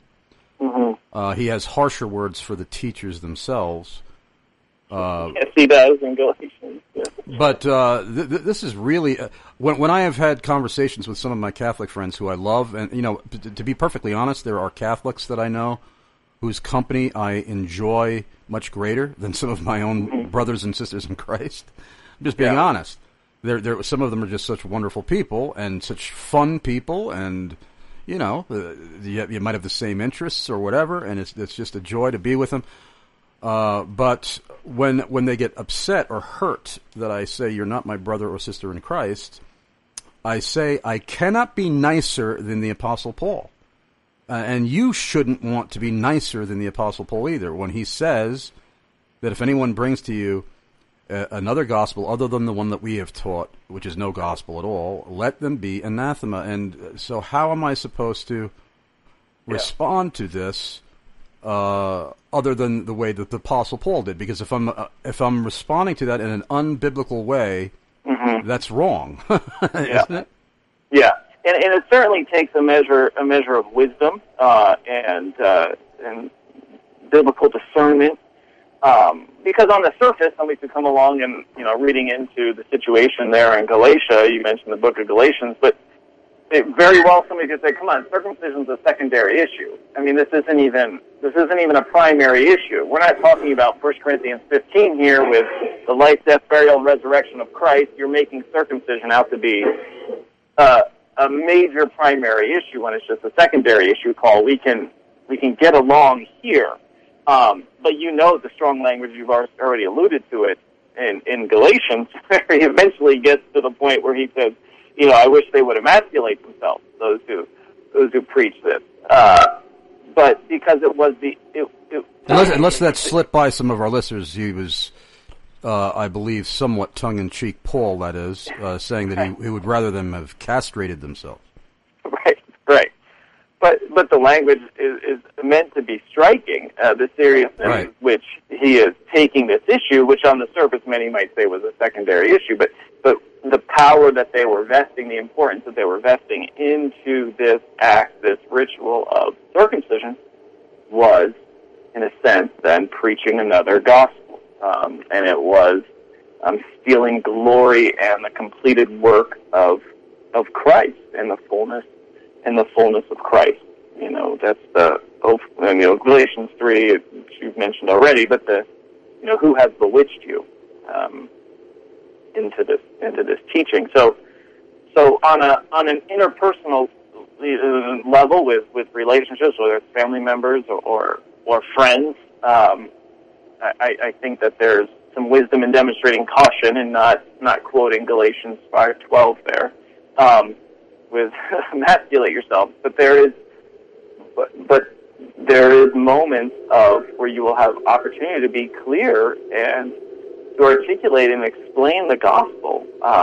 B: He has harsher words for the teachers themselves.
C: Yes, he does in Galatians. Yeah.
B: But this is really when I have had conversations with some of my Catholic friends who I love, and to be perfectly honest, there are Catholics that I know whose company I enjoy much greater than some of my own brothers and sisters in Christ. I'm just being honest. There, some of them are just such wonderful people and such fun people, and you might have the same interests or whatever, and it's just a joy to be with them. But when they get upset or hurt that I say you're not my brother or sister in Christ, I say I cannot be nicer than the Apostle Paul. And you shouldn't want to be nicer than the Apostle Paul either, when he says that if anyone brings to you another gospel other than the one that we have taught, which is no gospel at all, let them be anathema. And so how am I supposed to respond to this other than the way that the Apostle Paul did. Because if I'm responding to that in an unbiblical way, that's wrong, isn't it?
C: Yeah, and it certainly takes a measure of wisdom and biblical discernment. Because on the surface, somebody could come along and, reading into the situation there in Galatia, you mentioned the book of Galatians, but very well somebody could say, come on, circumcision's a secondary issue. I mean, this isn't even a primary issue. We're not talking about 1 Corinthians 15 here with the life, death, burial, and resurrection of Christ. You're making circumcision out to be a major primary issue when it's just a secondary issue called we can get along here. But the strong language, you've already alluded to it in Galatians, where he eventually gets to the point where he says, I wish they would emasculate themselves, those who preach this. But because it was
B: unless that slipped by some of our listeners, he was, I believe, somewhat tongue-in-cheek, Paul, that is, saying that he would rather them have castrated themselves.
C: Right. But the language is meant to be striking, the seriousness with which he is taking this issue, which on the surface many might say was a secondary issue, but the power that they were vesting, the importance that they were vesting into this act, this ritual of circumcision, was, in a sense, then preaching another gospel. And it was stealing glory and the completed work of Christ in the fullness of Christ. That's Galatians 3, which you've mentioned already, but who has bewitched you into this teaching. So on an interpersonal level with relationships, whether it's family members or friends, I think that there's some wisdom in demonstrating caution and not quoting Galatians 5:12 there. With emasculate yourself, but there is moments of where you will have opportunity to be clear and to articulate and explain the gospel,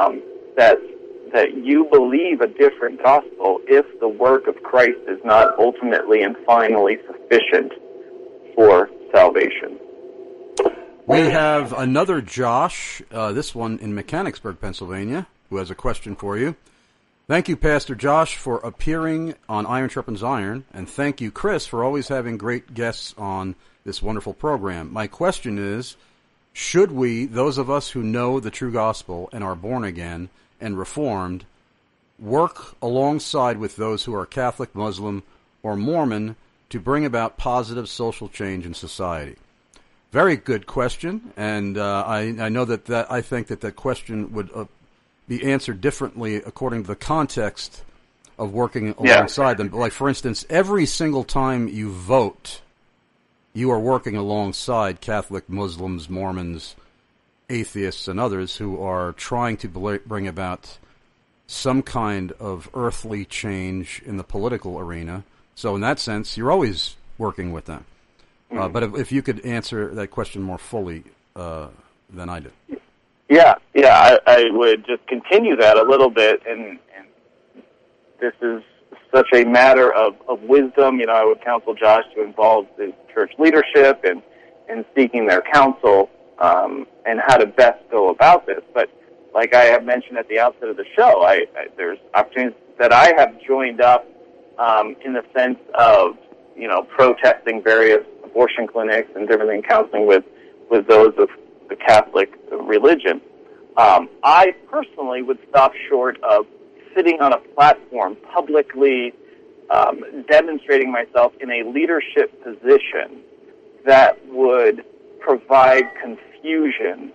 C: that you believe a different gospel if the work of Christ is not ultimately and finally sufficient for salvation.
B: We have another Josh, this one in Mechanicsburg, Pennsylvania, who has a question for you. Thank you, Pastor Josh, for appearing on Iron Sharpens Iron, and thank you, Chris, for always having great guests on this wonderful program. My question is, should we, those of us who know the true gospel and are born again and reformed, work alongside with those who are Catholic, Muslim, or Mormon to bring about positive social change in society? Very good question, and I know that I think that question would be answered differently according to the context of working alongside them. Like, for instance, every single time you vote, you are working alongside Catholic, Muslims, Mormons, atheists, and others who are trying to bring about some kind of earthly change in the political arena. So in that sense, you're always working with them. But if you could answer that question more fully than I did.
C: Yeah, I would just continue that a little bit, and this is such a matter of wisdom. I would counsel Josh to involve the church leadership in seeking their counsel and how to best go about this. But like I have mentioned at the outset of the show, there's opportunities that I have joined up in the sense of protesting various abortion clinics and different things, counseling with those of the Catholic religion. I personally would stop short of sitting on a platform publicly demonstrating myself in a leadership position that would provide confusion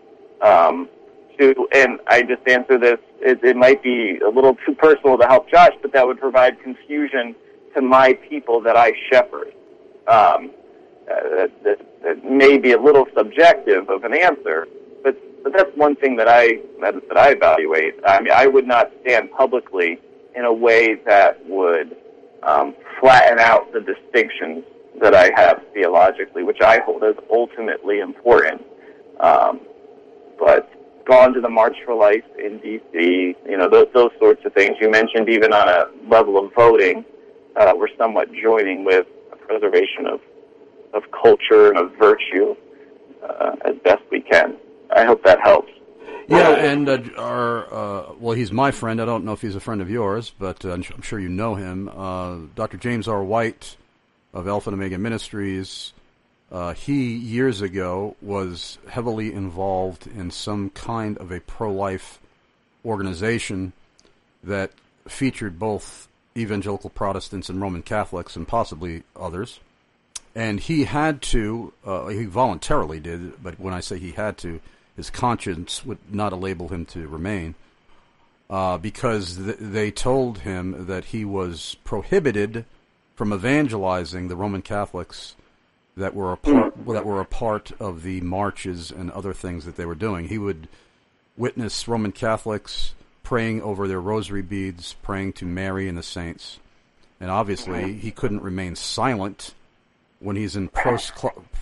C: and I just answer this, it might be a little too personal to help Josh, but that would provide confusion to my people that I shepherd. That may be a little subjective of an answer, but that's one thing that I evaluate. I mean, I would not stand publicly in a way that would flatten out the distinctions that I have theologically, which I hold as ultimately important. But gone to the March for Life in D.C., those sorts of things. You mentioned even on a level of voting, we're somewhat joining with a preservation culture and of virtue as best we can. I hope that helps.
B: Yeah, and well, he's my friend. I don't know if he's a friend of yours, but I'm sure you know him. Dr. James R. White of Alpha and Omega Ministries. He, years ago, was heavily involved in some kind of a pro-life organization that featured both evangelical Protestants and Roman Catholics and possibly others. And he had to, he voluntarily did, but when I say he had to, his conscience would not enable him to remain, because they told him that he was prohibited from evangelizing the Roman Catholics that were a part of the marches and other things that they were doing. He would witness Roman Catholics praying over their rosary beads, praying to Mary and the saints, and obviously he couldn't remain silent when he's in close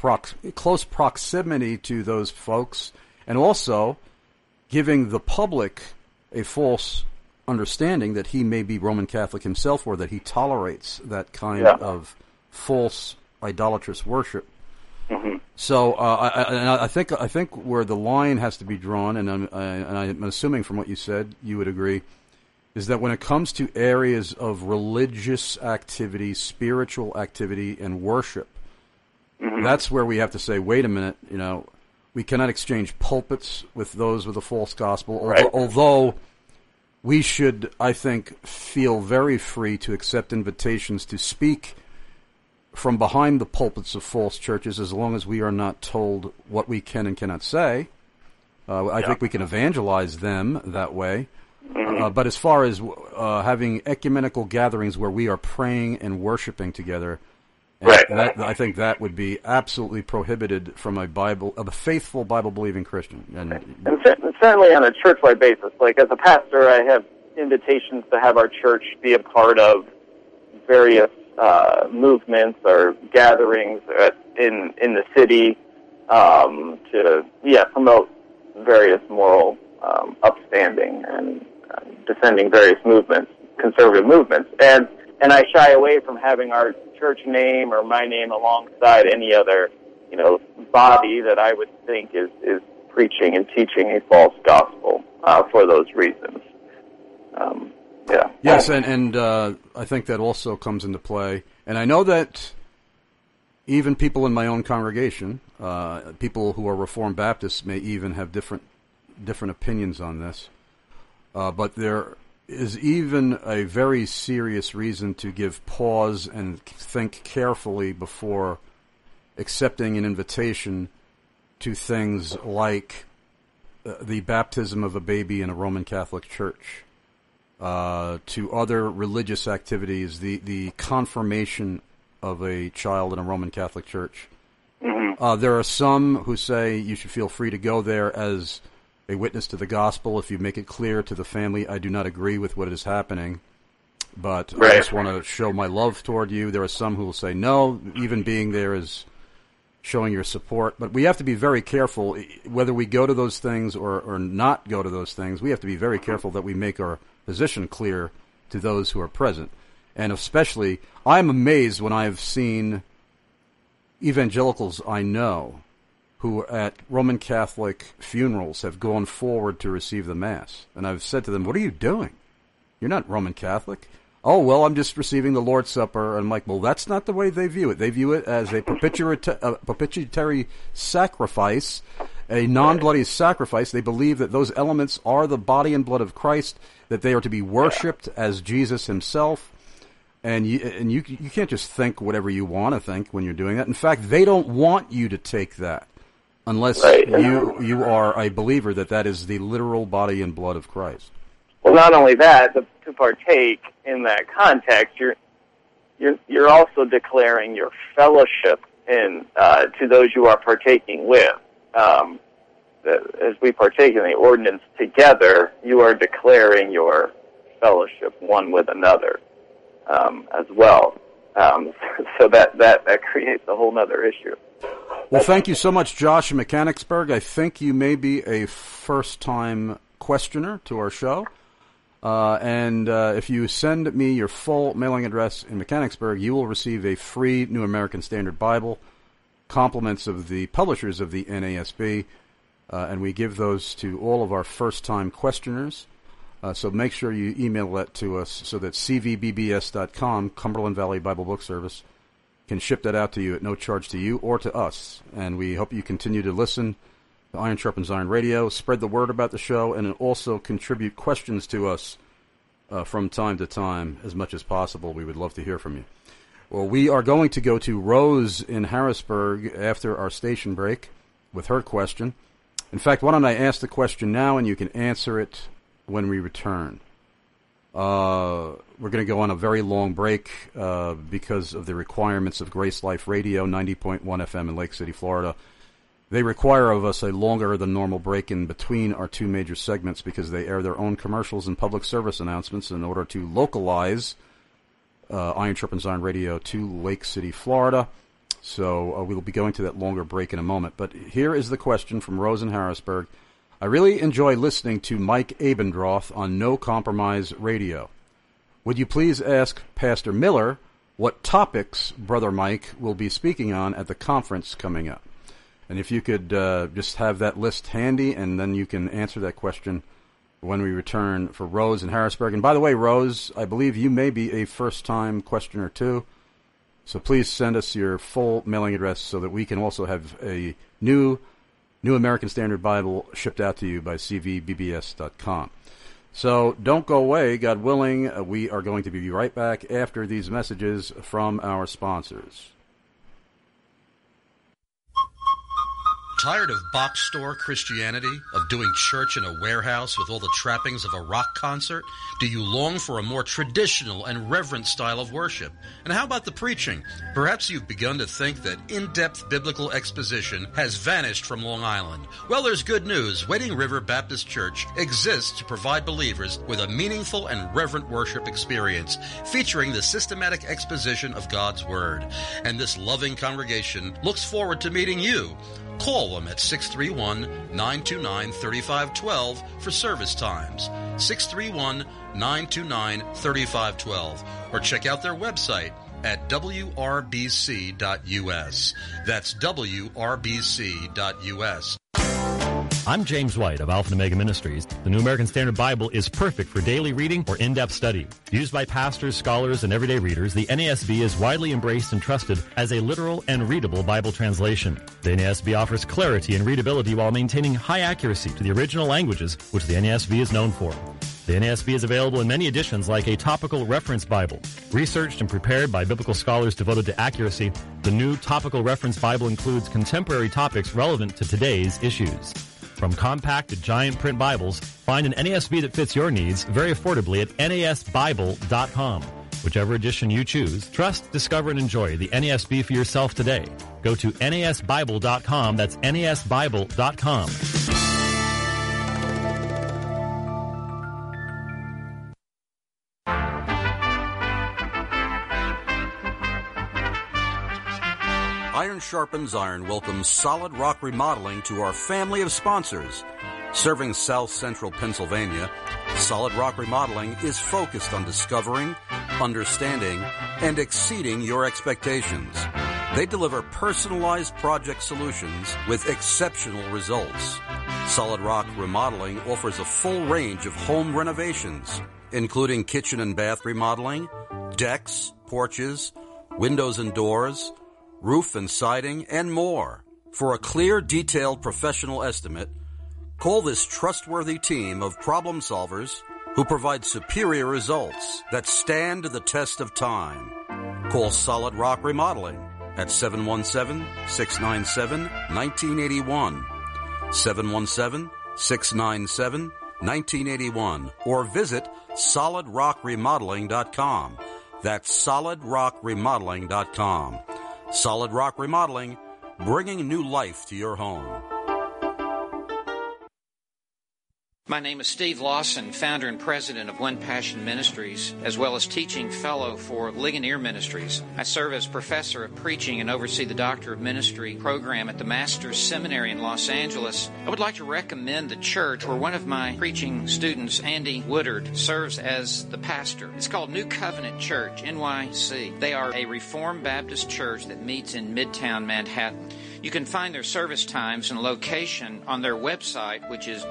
B: proximity to those folks, and also giving the public a false understanding that he may be Roman Catholic himself, or that he tolerates that kind of false idolatrous worship. Mm-hmm. So I think where the line has to be drawn, and I'm assuming from what you said, you would agree, is that when it comes to areas of religious activity, spiritual activity, and worship, that's where we have to say, wait a minute, we cannot exchange pulpits with those with a false gospel, although we should, I think, feel very free to accept invitations to speak from behind the pulpits of false churches, as long as we are not told what we can and cannot say. I think we can evangelize them that way. But as far as having ecumenical gatherings where we are praying and worshiping together, I think that would be absolutely prohibited from a faithful Bible-believing Christian.
C: And certainly on a church-wide basis. Like, as a pastor, I have invitations to have our church be a part of various movements or gatherings in the city to promote various moral upstanding and defending various movements, conservative movements, and I shy away from having our church name or my name alongside any other body that I would think is preaching and teaching a false gospel for those reasons.
B: Yes, and I think that also comes into play. And I know that even people in my own congregation, people who are Reformed Baptists, may even have different opinions on this. But there is even a very serious reason to give pause and think carefully before accepting an invitation to things like the baptism of a baby in a Roman Catholic church, to other religious activities, the confirmation of a child in a Roman Catholic church. There are some who say you should feel free to go there as a witness to the gospel if you make it clear to the family, I do not agree with what is happening, but I just want to show my love toward you. There are some who will say, no, even being there is showing your support. But we have to be very careful, whether we go to those things or not go to those things, we have to be very careful that we make our position clear to those who are present. And especially, I'm amazed when I've seen evangelicals I know who at Roman Catholic funerals have gone forward to receive the Mass. And I've said to them, what are you doing? You're not Roman Catholic. Oh, well, I'm just receiving the Lord's Supper. And I'm like, well, that's not the way they view it. They view it as a propitiatory sacrifice, a non-bloody sacrifice. They believe that those elements are the body and blood of Christ, that they are to be worshipped as Jesus himself. And you can't just think whatever you want to think when you're doing that. In fact, they don't want you to take that unless you are a believer that is the literal body and blood of Christ.
C: Well, not only that, to partake in that context, you're also declaring your fellowship to those you are partaking with. As we partake in the ordinance together, you are declaring your fellowship one with another as well. So that creates a whole other issue.
B: Well, thank you so much, Josh in Mechanicsburg. I think you may be a first-time questioner to our show. And if you send me your full mailing address in Mechanicsburg, you will receive a free New American Standard Bible compliments of the publishers of the NASB, and we give those to all of our first-time questioners. So make sure you email that to us so that cvbbs.com, Cumberland Valley Bible Book Service, can ship that out to you at no charge to you or to us. And we hope you continue to listen to Iron Sharpens Iron Radio, spread the word about the show, and also contribute questions to us from time to time as much as possible. We would love to hear from you. Well, we are going to go to Rose in Harrisburg after our station break with her question. In fact, why don't I ask the question now and you can answer it when we return. We're going to go on a very long break because of the requirements of Grace Life Radio, 90.1 FM in Lake City, Florida. They require of us a longer than normal break in between our two major segments because they air their own commercials and public service announcements in order to localize Iron Sharpens Iron Radio to Lake City, Florida. So we'll be going to that longer break in a moment. But here is the question from Rose in Harrisburg. I really enjoy listening to Mike Abendroth on No Compromise Radio. Would you please ask Pastor Miller what topics Brother Mike will be speaking on at the conference coming up? And if you could just have that list handy, and then you can answer that question when we return for Rose in Harrisburg. And by the way, Rose, I believe you may be a first-time questioner too. So please send us your full mailing address so that we can also have a New American Standard Bible shipped out to you by cvbbs.com. So don't go away. God willing, we are going to be right back after these messages from our sponsors.
K: Tired of box store Christianity, of doing church in a warehouse with all the trappings of a rock concert? Do you long for a more traditional and reverent style of worship? And how about the preaching? Perhaps you've begun to think that in-depth biblical exposition has vanished from Long Island. Well, there's good news. Wading River Baptist Church exists to provide believers with a meaningful and reverent worship experience, featuring the systematic exposition of God's Word. And this loving congregation looks forward to meeting you. Call them at 631-929-3512 for service times. 631-929-3512. Or check out their website at wrbc.us. That's wrbc.us.
G: I'm James White of Alpha and Omega Ministries. The New American Standard Bible is perfect for daily reading or in-depth study. Used by pastors, scholars, and everyday readers, the NASB is widely embraced and trusted as a literal and readable Bible translation. The NASB offers clarity and readability while maintaining high accuracy to the original languages, which the NASB is known for. The NASB is available in many editions like a topical reference Bible. Researched and prepared by biblical scholars devoted to accuracy, the new topical reference Bible includes contemporary topics relevant to today's issues. From compact to giant print Bibles, find an NASB that fits your needs very affordably at nasbible.com. Whichever edition you choose, trust, discover, and enjoy the NASB for yourself today. Go to nasbible.com. That's nasbible.com.
B: Iron Sharpens Iron welcomes Solid Rock Remodeling to our family of sponsors. Serving South Central Pennsylvania, Solid Rock Remodeling is focused on discovering, understanding, and exceeding your expectations. They deliver personalized project solutions with exceptional results. Solid Rock Remodeling offers a full range of home renovations, including kitchen and bath remodeling, decks, porches, windows and doors, roof and siding, and more. For a clear, detailed professional estimate, call this trustworthy team of problem solvers who provide superior results that stand the test of time. Call Solid Rock Remodeling at 717-697-1981, 717-697-1981, or visit solidrockremodeling.com. That's solidrockremodeling.com. Solid Rock Remodeling, bringing new life to your home.
F: My name is Steve Lawson, founder and president of One Passion Ministries, as well as teaching fellow for Ligonier Ministries. I serve as professor of preaching and oversee the Doctor of Ministry program at the Master's Seminary in Los Angeles. I would like to recommend the church where one of my preaching students, Andy Woodard, serves as the pastor. It's called New Covenant Church, NYC. They are a Reformed Baptist church that meets in Midtown Manhattan. You can find their service times and location on their website, which is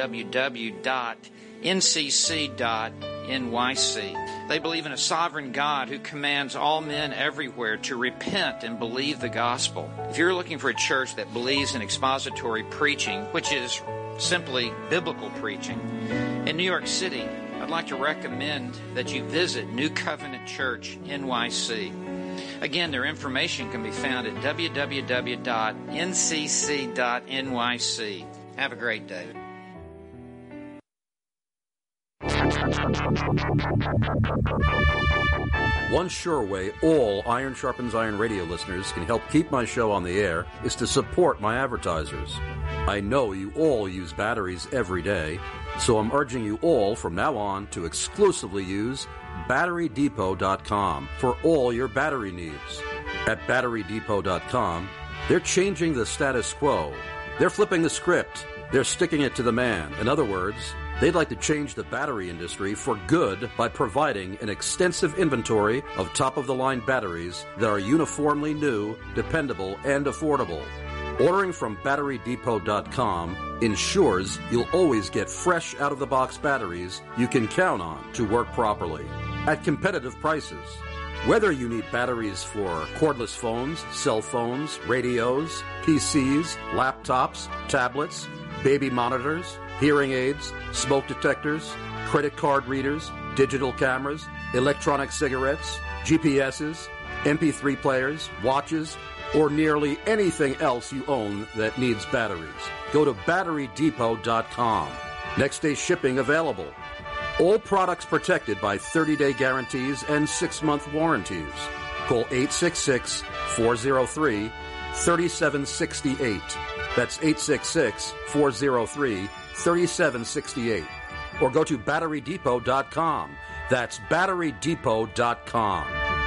F: www.ncc.nyc. They believe in a sovereign God who commands all men everywhere to repent and believe the gospel. If you're looking for a church that believes in expository preaching, which is simply biblical preaching, in New York City, I'd like to recommend that you visit New Covenant Church NYC. Again, their information can be found at www.ncc.nyc. Have a great day.
B: One sure way all Iron Sharpens Iron radio listeners can help keep my show on the air is to support my advertisers. I know you all use batteries every day, so I'm urging you all from now on to exclusively use BatteryDepot.com for all your battery needs. At BatteryDepot.com, they're changing the status quo. They're flipping the script. They're sticking it to the man. In other words, they'd like to change the battery industry for good by providing an extensive inventory of top-of-the-line batteries that are uniformly new, dependable, and affordable. Ordering from BatteryDepot.com ensures you'll always get fresh out-of-the-box batteries you can count on to work properly at competitive prices. Whether you need batteries for cordless phones, cell phones, radios, PCs, laptops, tablets, baby monitors, hearing aids, smoke detectors, credit card readers, digital cameras, electronic cigarettes, GPSs, MP3 players, watches, or nearly anything else you own that needs batteries, go to BatteryDepot.com. Next day shipping available. All products protected by 30-day guarantees and 6-month warranties. Call 866-403-3768. That's 866-403-3768. Or go to BatteryDepot.com. That's BatteryDepot.com.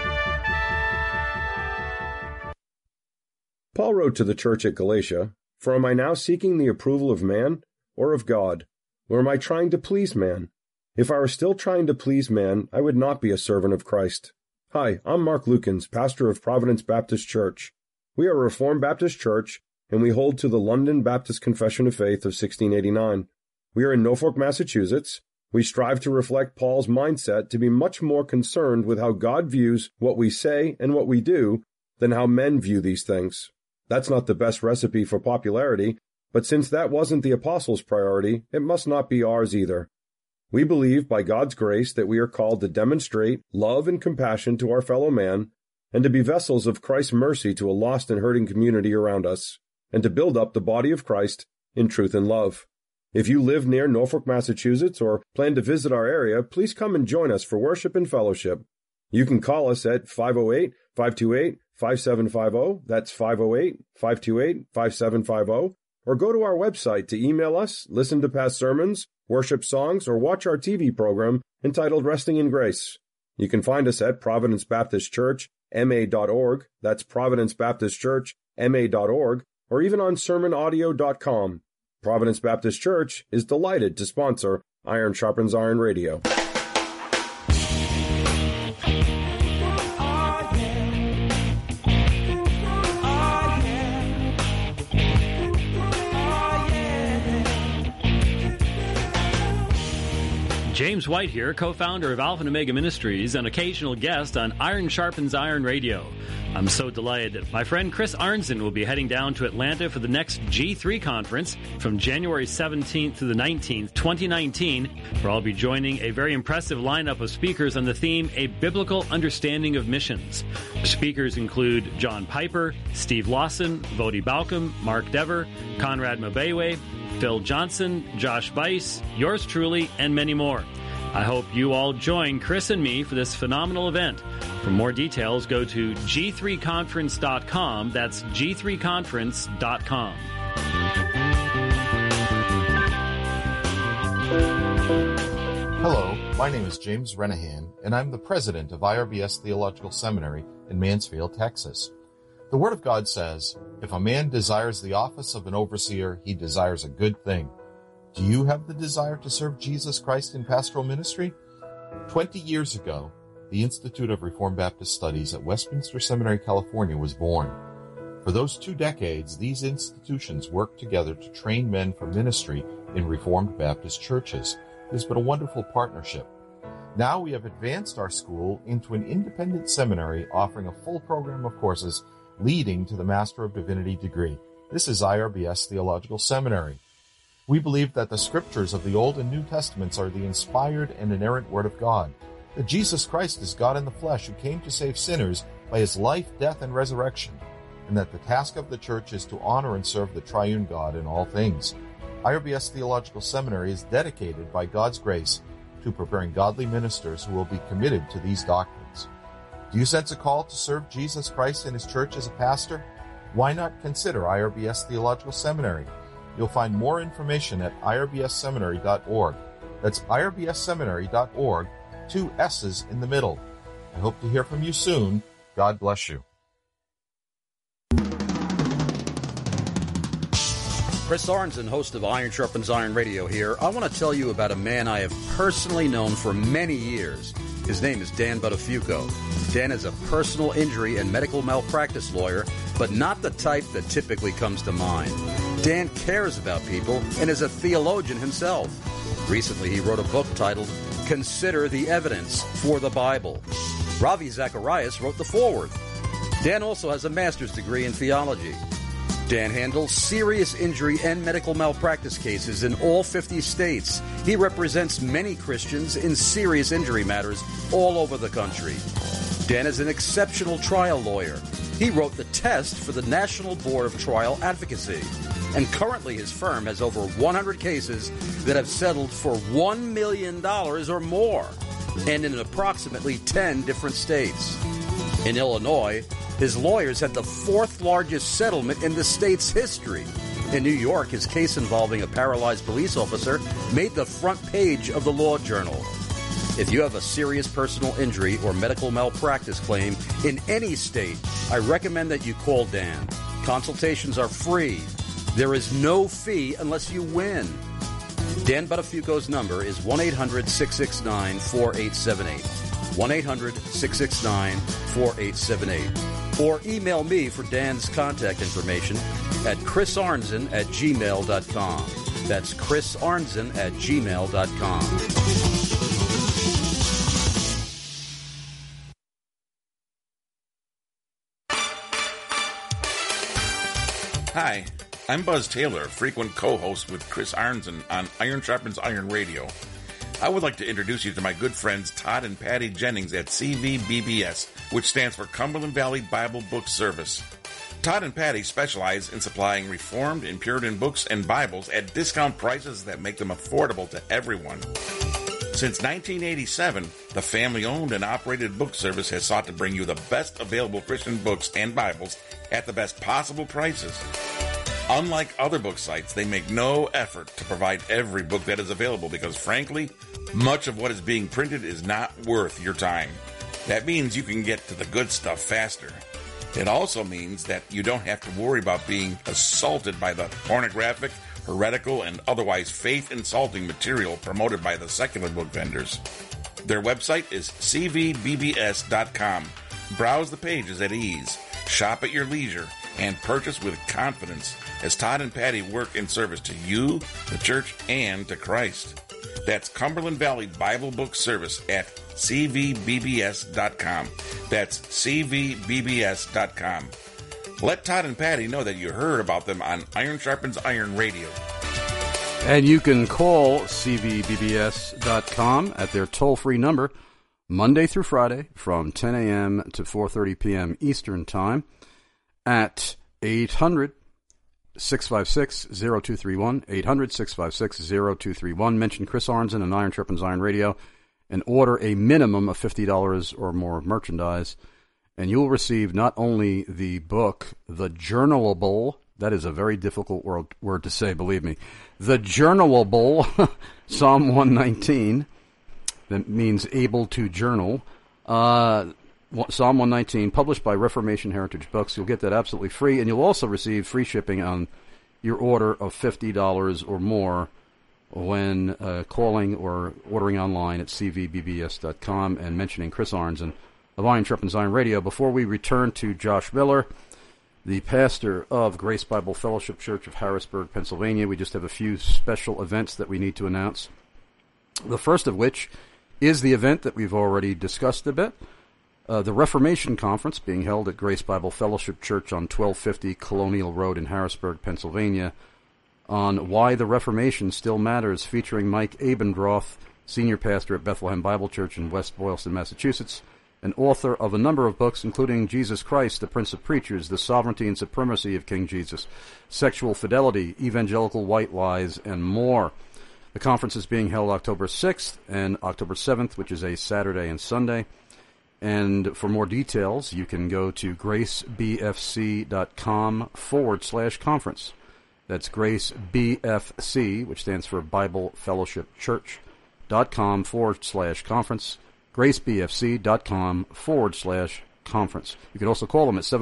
L: Paul wrote to the church at Galatia, "For am I now seeking the approval of man or of God? Or am I trying to please man? If I were still trying to please man, I would not be a servant of Christ." Hi, I'm Mark Lukens, pastor of Providence Baptist Church. We are a Reformed Baptist church, and we hold to the London Baptist Confession of Faith of 1689. We are in Norfolk, Massachusetts. We strive to reflect Paul's mindset to be much more concerned with how God views what we say and what we do than how men view these things. That's not the best recipe for popularity, but since that wasn't the apostles' priority, it must not be ours either. We believe, by God's grace, that we are called to demonstrate love and compassion to our fellow man, and to be vessels of Christ's mercy to a lost and hurting community around us, and to build up the body of Christ in truth and love. If you live near Norfolk, Massachusetts, or plan to visit our area, please come and join us for worship and fellowship. You can call us at 508-528-5750, that's 508-528-5750, or go to our website to email us, listen to past sermons, worship songs, or watch our TV program entitled Resting in Grace. You can find us at Providence Baptist Church, ma.org, that's Providence Baptist Church, ma.org, or even on sermonaudio.com. Providence Baptist Church is delighted to sponsor Iron Sharpens Iron Radio.
G: James White here, co-founder of Alpha and Omega Ministries and occasional guest on Iron Sharpens Iron Radio. I'm so delighted that my friend Chris Arnzen will be heading down to Atlanta for the next G3 conference from January 17th to the 19th, 2019, where I'll be joining a very impressive lineup of speakers on the theme, A Biblical Understanding of Missions. The speakers include John Piper, Steve Lawson, Vodi Balcom, Mark Dever, Conrad Mabewe, Phil Johnson, Josh Weiss, yours truly, and many more. I hope you all join Chris and me for this phenomenal event. For more details, go to g3conference.com. That's g3conference.com.
E: Hello, my name is James Renahan, and I'm the president of IRBS Theological Seminary in Mansfield, Texas. The Word of God says, "If a man desires the office of an overseer, he desires a good thing." Do you have the desire to serve Jesus Christ in pastoral ministry? 20 years ago, the Institute of Reformed Baptist Studies at Westminster Seminary, California was born. For those 2 decades, these institutions worked together to train men for ministry in Reformed Baptist churches. It has been a wonderful partnership. Now we have advanced our school into an independent seminary offering a full program of courses leading to the Master of Divinity degree. This is IRBS Theological Seminary. We believe that the scriptures of the Old and New Testaments are the inspired and inerrant Word of God, that Jesus Christ is God in the flesh who came to save sinners by his life, death, and resurrection, and that the task of the church is to honor and serve the triune God in all things. IRBS Theological Seminary is dedicated by God's grace to preparing godly ministers who will be committed to these doctrines. Do you sense a call to serve Jesus Christ in his church as a pastor? Why not consider IRBS Theological Seminary? You'll find more information at irbsseminary.org. That's irbsseminary.org, 2 S's in the middle. I hope to hear from you soon. God bless you.
M: Chris Arnzen, host of Iron Sharpens Iron Radio here. I want to tell you about a man I have personally known for many years. His name is Dan Buttafuoco. Dan is a personal injury and medical malpractice lawyer, but not the type that typically comes to mind. Dan cares about people and is a theologian himself. Recently, he wrote a book titled Consider the Evidence for the Bible. Ravi Zacharias wrote the foreword. Dan also has a master's degree in theology. Dan handles serious injury and medical malpractice cases in all 50 states. He represents many Christians in serious injury matters all over the country. Dan is an exceptional trial lawyer. He wrote the test for the National Board of Trial Advocacy. And currently his firm has over 100 cases that have settled for $1 million or more, and in approximately 10 different states. In Illinois, his lawyers had the 4th largest settlement in the state's history. In New York, his case involving a paralyzed police officer made the front page of the Law Journal. If you have a serious personal injury or medical malpractice claim in any state, I recommend that you call Dan. Consultations are free. There is no fee unless you win. Dan Buttafuoco's number is 1-800-669-4878. 1-800-669-4878. Or email me for Dan's contact information at chrisarnzen@gmail.com. That's chrisarnzen@gmail.com.
N: Hi, I'm Buzz Taylor, frequent co-host with Chris Arnzen on Iron Sharpens Iron Radio. I would like to introduce you to my good friends Todd and Patty Jennings at CVBBS, which stands for Cumberland Valley Bible Book Service. Todd and Patty specialize in supplying Reformed and Puritan books and Bibles at discount prices that make them affordable to everyone. Since 1987, the family-owned and operated book service has sought to bring you the best available Christian books and Bibles at the best possible prices. Unlike other book sites, they make no effort to provide every book that is available because, frankly, much of what is being printed is not worth your time. That means you can get to the good stuff faster. It also means that you don't have to worry about being assaulted by the pornographic, heretical, and otherwise faith-insulting material promoted by the secular book vendors. Their website is cvbbs.com. Browse the pages at ease, shop at your leisure, and purchase with confidence as Todd and Patty work in service to you, the church, and to Christ. That's Cumberland Valley Bible Book Service at cvbbs.com. That's cvbbs.com. Let Todd and Patty know that you heard about them on Iron Sharpens Iron Radio.
B: And you can call cvbbs.com at their toll-free number Monday through Friday from 10 a.m. to 4:30 p.m. Eastern Time at 800-656-0231, 800-656-0231. Mention Chris Arnzen and Iron Sharpens Iron Radio and order a minimum of $50 or more of merchandise, and you'll receive not only the book, The Journalable, that is a very difficult word to say, believe me, The Journalable, Psalm 119, that means able to journal, Psalm 119, published by Reformation Heritage Books. You'll get that absolutely free, and you'll also receive free shipping on your order of $50 or more when calling or ordering online at cvbbs.com and mentioning Chris Arnzen of Iron Sharpens Iron Radio. Before we return to Josh Miller, the pastor of Grace Bible Fellowship Church of Harrisburg, Pennsylvania. We just have a few special events that we need to announce. The first of which is the event that we've already discussed a bit, the Reformation Conference being held at Grace Bible Fellowship Church on 1250 Colonial Road in Harrisburg, Pennsylvania, on Why the Reformation Still Matters, featuring Mike Abendroth, senior pastor at Bethlehem Bible Church in West Boylston, Massachusetts, and author of a number of books, including Jesus Christ, the Prince of Preachers, The Sovereignty and Supremacy of King Jesus, Sexual Fidelity, Evangelical White Lies, and more. The conference is being held October 6th and October 7th, which is a Saturday and Sunday. And for more details, you can go to gracebfc.com/conference. That's GraceBFC, which stands for Bible Fellowship Church.com/conference. GraceBFC.com/conference. You can also call them at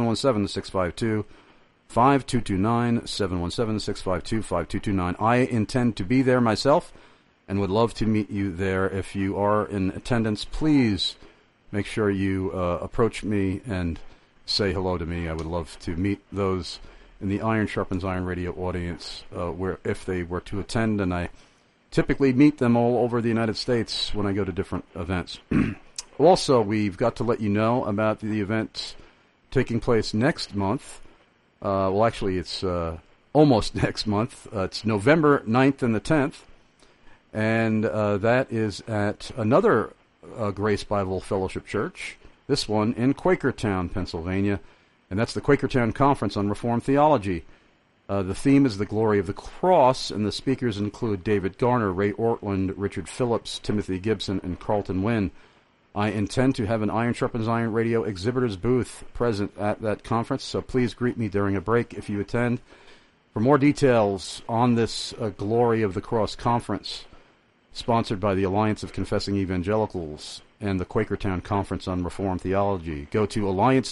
B: 717-652-5229, 717-652-5229. I intend to be there myself and would love to meet you there. If you are in attendance, please make sure you approach me and say hello to me. I would love to meet those in the Iron Sharpens Iron radio audience where if they were to attend, and I typically meet them all over the United States when I go to different events. Also, we've got to let you know about the event taking place next month. Well, actually, it's almost next month. It's November 9th and the 10th, and that is at another Grace Bible Fellowship Church, this one in Quakertown, Pennsylvania, and that's the Quakertown Conference on Reformed Theology. The theme is the glory of the cross, and the speakers include David Garner, Ray Ortland, Richard Phillips, Timothy Gibson, and Carlton Wynn. I intend to have an Iron Sharpens Iron Radio exhibitor's booth present at that conference, so please greet me during a break if you attend. For more details on this Glory of the Cross conference, sponsored by the Alliance of Confessing Evangelicals and the Quakertown Conference on Reformed Theology, go to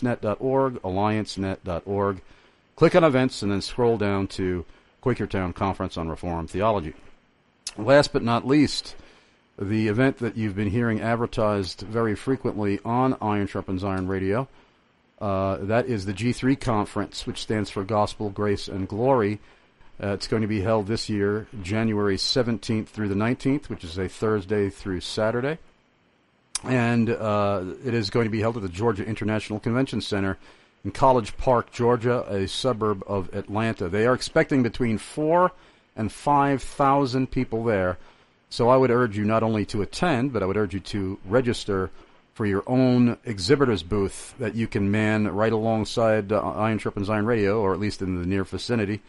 B: alliancenet.org, click on events, and then scroll down to Quakertown Conference on Reformed Theology. Last but not least, the event that you've been hearing advertised very frequently on Iron Sharpens Iron Radio, that is the G3 Conference, which stands for Gospel, Grace, and Glory. It's going to be held this year, January 17th through the 19th, which is a Thursday through Saturday. And it is going to be held at the Georgia International Convention Center in College Park, Georgia, a suburb of Atlanta. They are expecting between 4,000 and 5,000 people there. So I would urge you not only to attend, but I would urge you to register for your own exhibitor's booth that you can man right alongside Iron Sharpens Iron Radio, or at least in the near vicinity.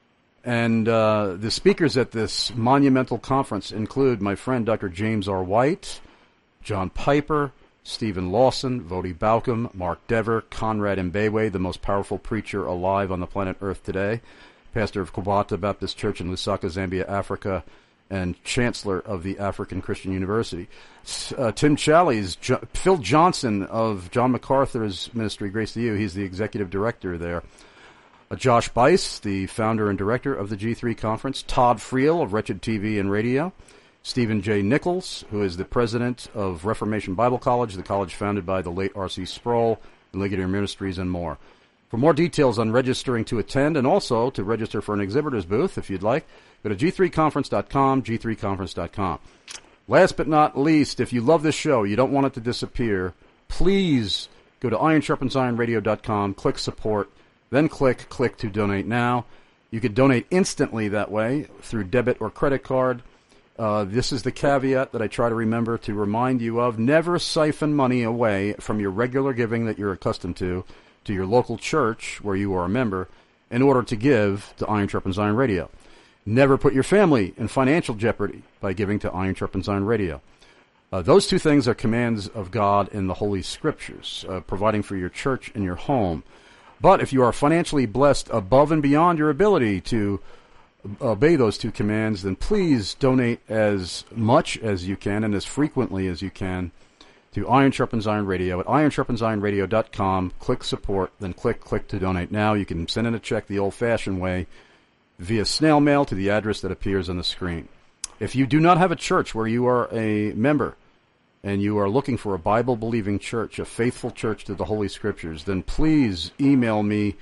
B: And the speakers at this monumental conference include my friend Dr. James R. White, John Piper, Stephen Lawson, Vodi Balcom, Mark Dever, Conrad Mbewe, the most powerful preacher alive on the planet Earth today, pastor of Kobata Baptist Church in Lusaka, Zambia, Africa, and chancellor of the African Christian University. Tim Challies, Phil Johnson of John MacArthur's ministry, Grace to You. He's the executive director there. Josh Bice, the founder and director of the G3 Conference. Todd Friel of Wretched TV and Radio. Stephen J. Nichols, who is the president of Reformation Bible College, the college founded by the late R.C. Sproul, and Ligonier Ministries, and more. For more details on registering to attend and also to register for an exhibitor's booth, if you'd like, go to g3conference.com, g3conference.com. Last but not least, if you love this show, you don't want it to disappear, please go to ironsharpensironradio.com, click support, then click to donate now. You could donate instantly that way through debit or credit card. This is the caveat that I try to remember to remind you of. Never siphon money away from your regular giving that you're accustomed to your local church where you are a member in order to give to Iron Sharpens Iron Radio. Never put your family in financial jeopardy by giving to Iron Sharpens Iron Radio. Those two things are commands of God in the Holy Scriptures, providing for your church and your home. But if you are financially blessed above and beyond your ability to obey those two commands, then please donate as much as you can and as frequently as you can to Iron Sharpens Iron Radio at ironsharpensironradio.com. Click support, then click to donate now. You can send in a check the old-fashioned way via snail mail to the address that appears on the screen. If you do not have a church where you are a member and you are looking for a Bible-believing church, a faithful church to the Holy Scriptures, then please email me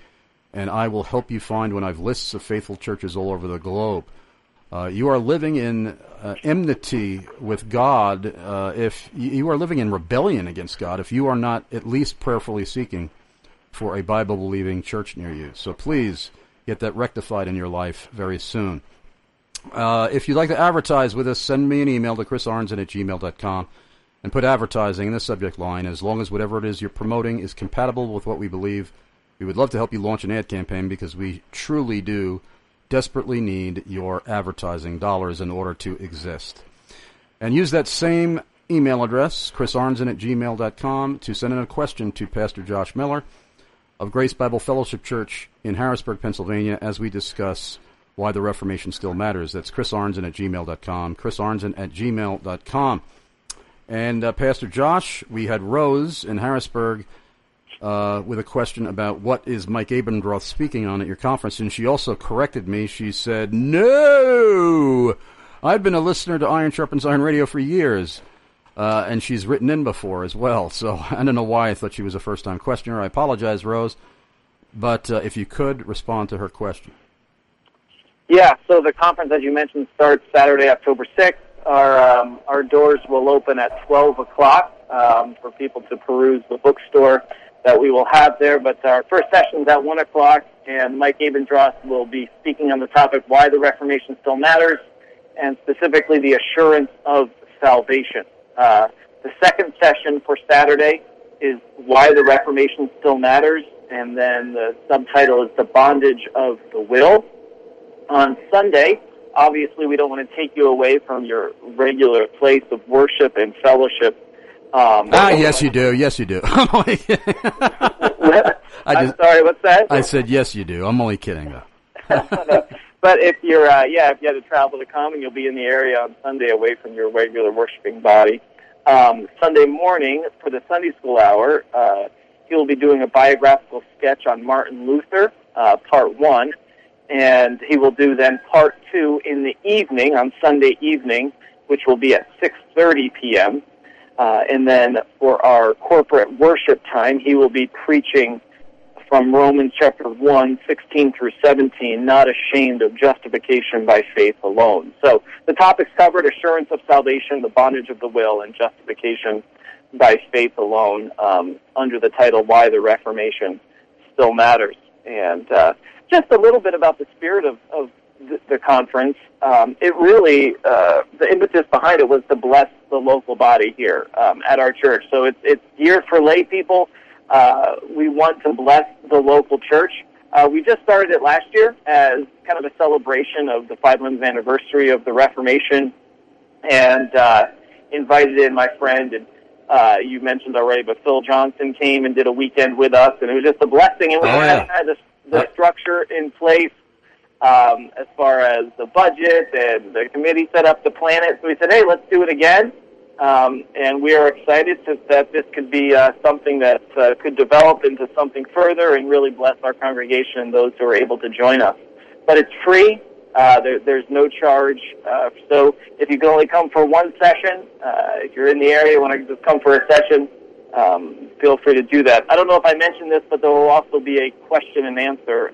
B: and I will help you find one. I have lists of faithful churches all over the globe. You are living in enmity with God if you are living in rebellion against God if you are not at least prayerfully seeking for a Bible-believing church near you. So please get that rectified in your life very soon. If you'd like to advertise with us, send me an email to chrisarnson@gmail.com and put advertising in the subject line. As long as whatever it is you're promoting is compatible with what we believe, we would love to help you launch an ad campaign because we truly do desperately need your advertising dollars in order to exist. And use that same email address, chrisarnson@gmail.com, to send in a question to Pastor Josh Miller of Grace Bible Fellowship Church in Harrisburg, Pennsylvania, as we discuss why the Reformation still matters. That's chrisarnson@gmail.com, chrisarnson@gmail.com. And Pastor Josh, we had Rose in Harrisburg with a question about what is Mike Abendroth speaking on at your conference, and she also corrected me. She said, no! I've been a listener to Iron Sharpens Iron Radio for years, and she's written in before as well, so I don't know why I thought she was a first-time questioner. I apologize, Rose, but if you could respond to her question.
C: Yeah, so the conference, as you mentioned, starts Saturday, October 6th. Our doors will open at 12 o'clock for people to peruse the bookstore that we will have there. But our first session is at 1 o'clock, and Mike Abendroth will be speaking on the topic, why the Reformation still matters, and specifically the assurance of salvation. The second session for Saturday is why the Reformation still matters, and then the subtitle is the bondage of the will. On Sunday, obviously, we don't want to take you away from your regular place of worship and fellowship.
B: Yes, you do. Yes, you do. I'm
C: sorry, what's that?
B: I said, yes, you do. I'm only kidding, though.
C: But if you're, if you had to travel to come and you'll be in the area on Sunday away from your regular worshiping body, Sunday morning for the Sunday school hour, he will be doing a biographical sketch on Martin Luther, part 1. And he will do then part 2 in the evening, on Sunday evening, which will be at 6:30 p.m. And then for our corporate worship time, he will be preaching from Romans chapter 1, 16 through 17, not ashamed of justification by faith alone. So the topics covered: assurance of salvation, the bondage of the will, and justification by faith alone, under the title, Why the Reformation Still Matters. And just a little bit about the spirit of the conference. It really, the impetus behind it was to bless the local body here at our church. So it's geared for lay people. We want to bless the local church. We just started it last year as kind of a celebration of the 500th anniversary of the Reformation, and invited in my friend, and you mentioned already, but Phil Johnson came and did a weekend with us, and it was just a blessing. And we had the structure in place as far as the budget, and the committee set up to plan it. So we said, hey, let's do it again. And we are excited that this could be something that could develop into something further and really bless our congregation and those who are able to join us. But it's free. There's no charge. So if you can only come for one session, if you're in the area, you want to just come for a session, feel free to do that. I don't know if I mentioned this, but there will also be a question and answer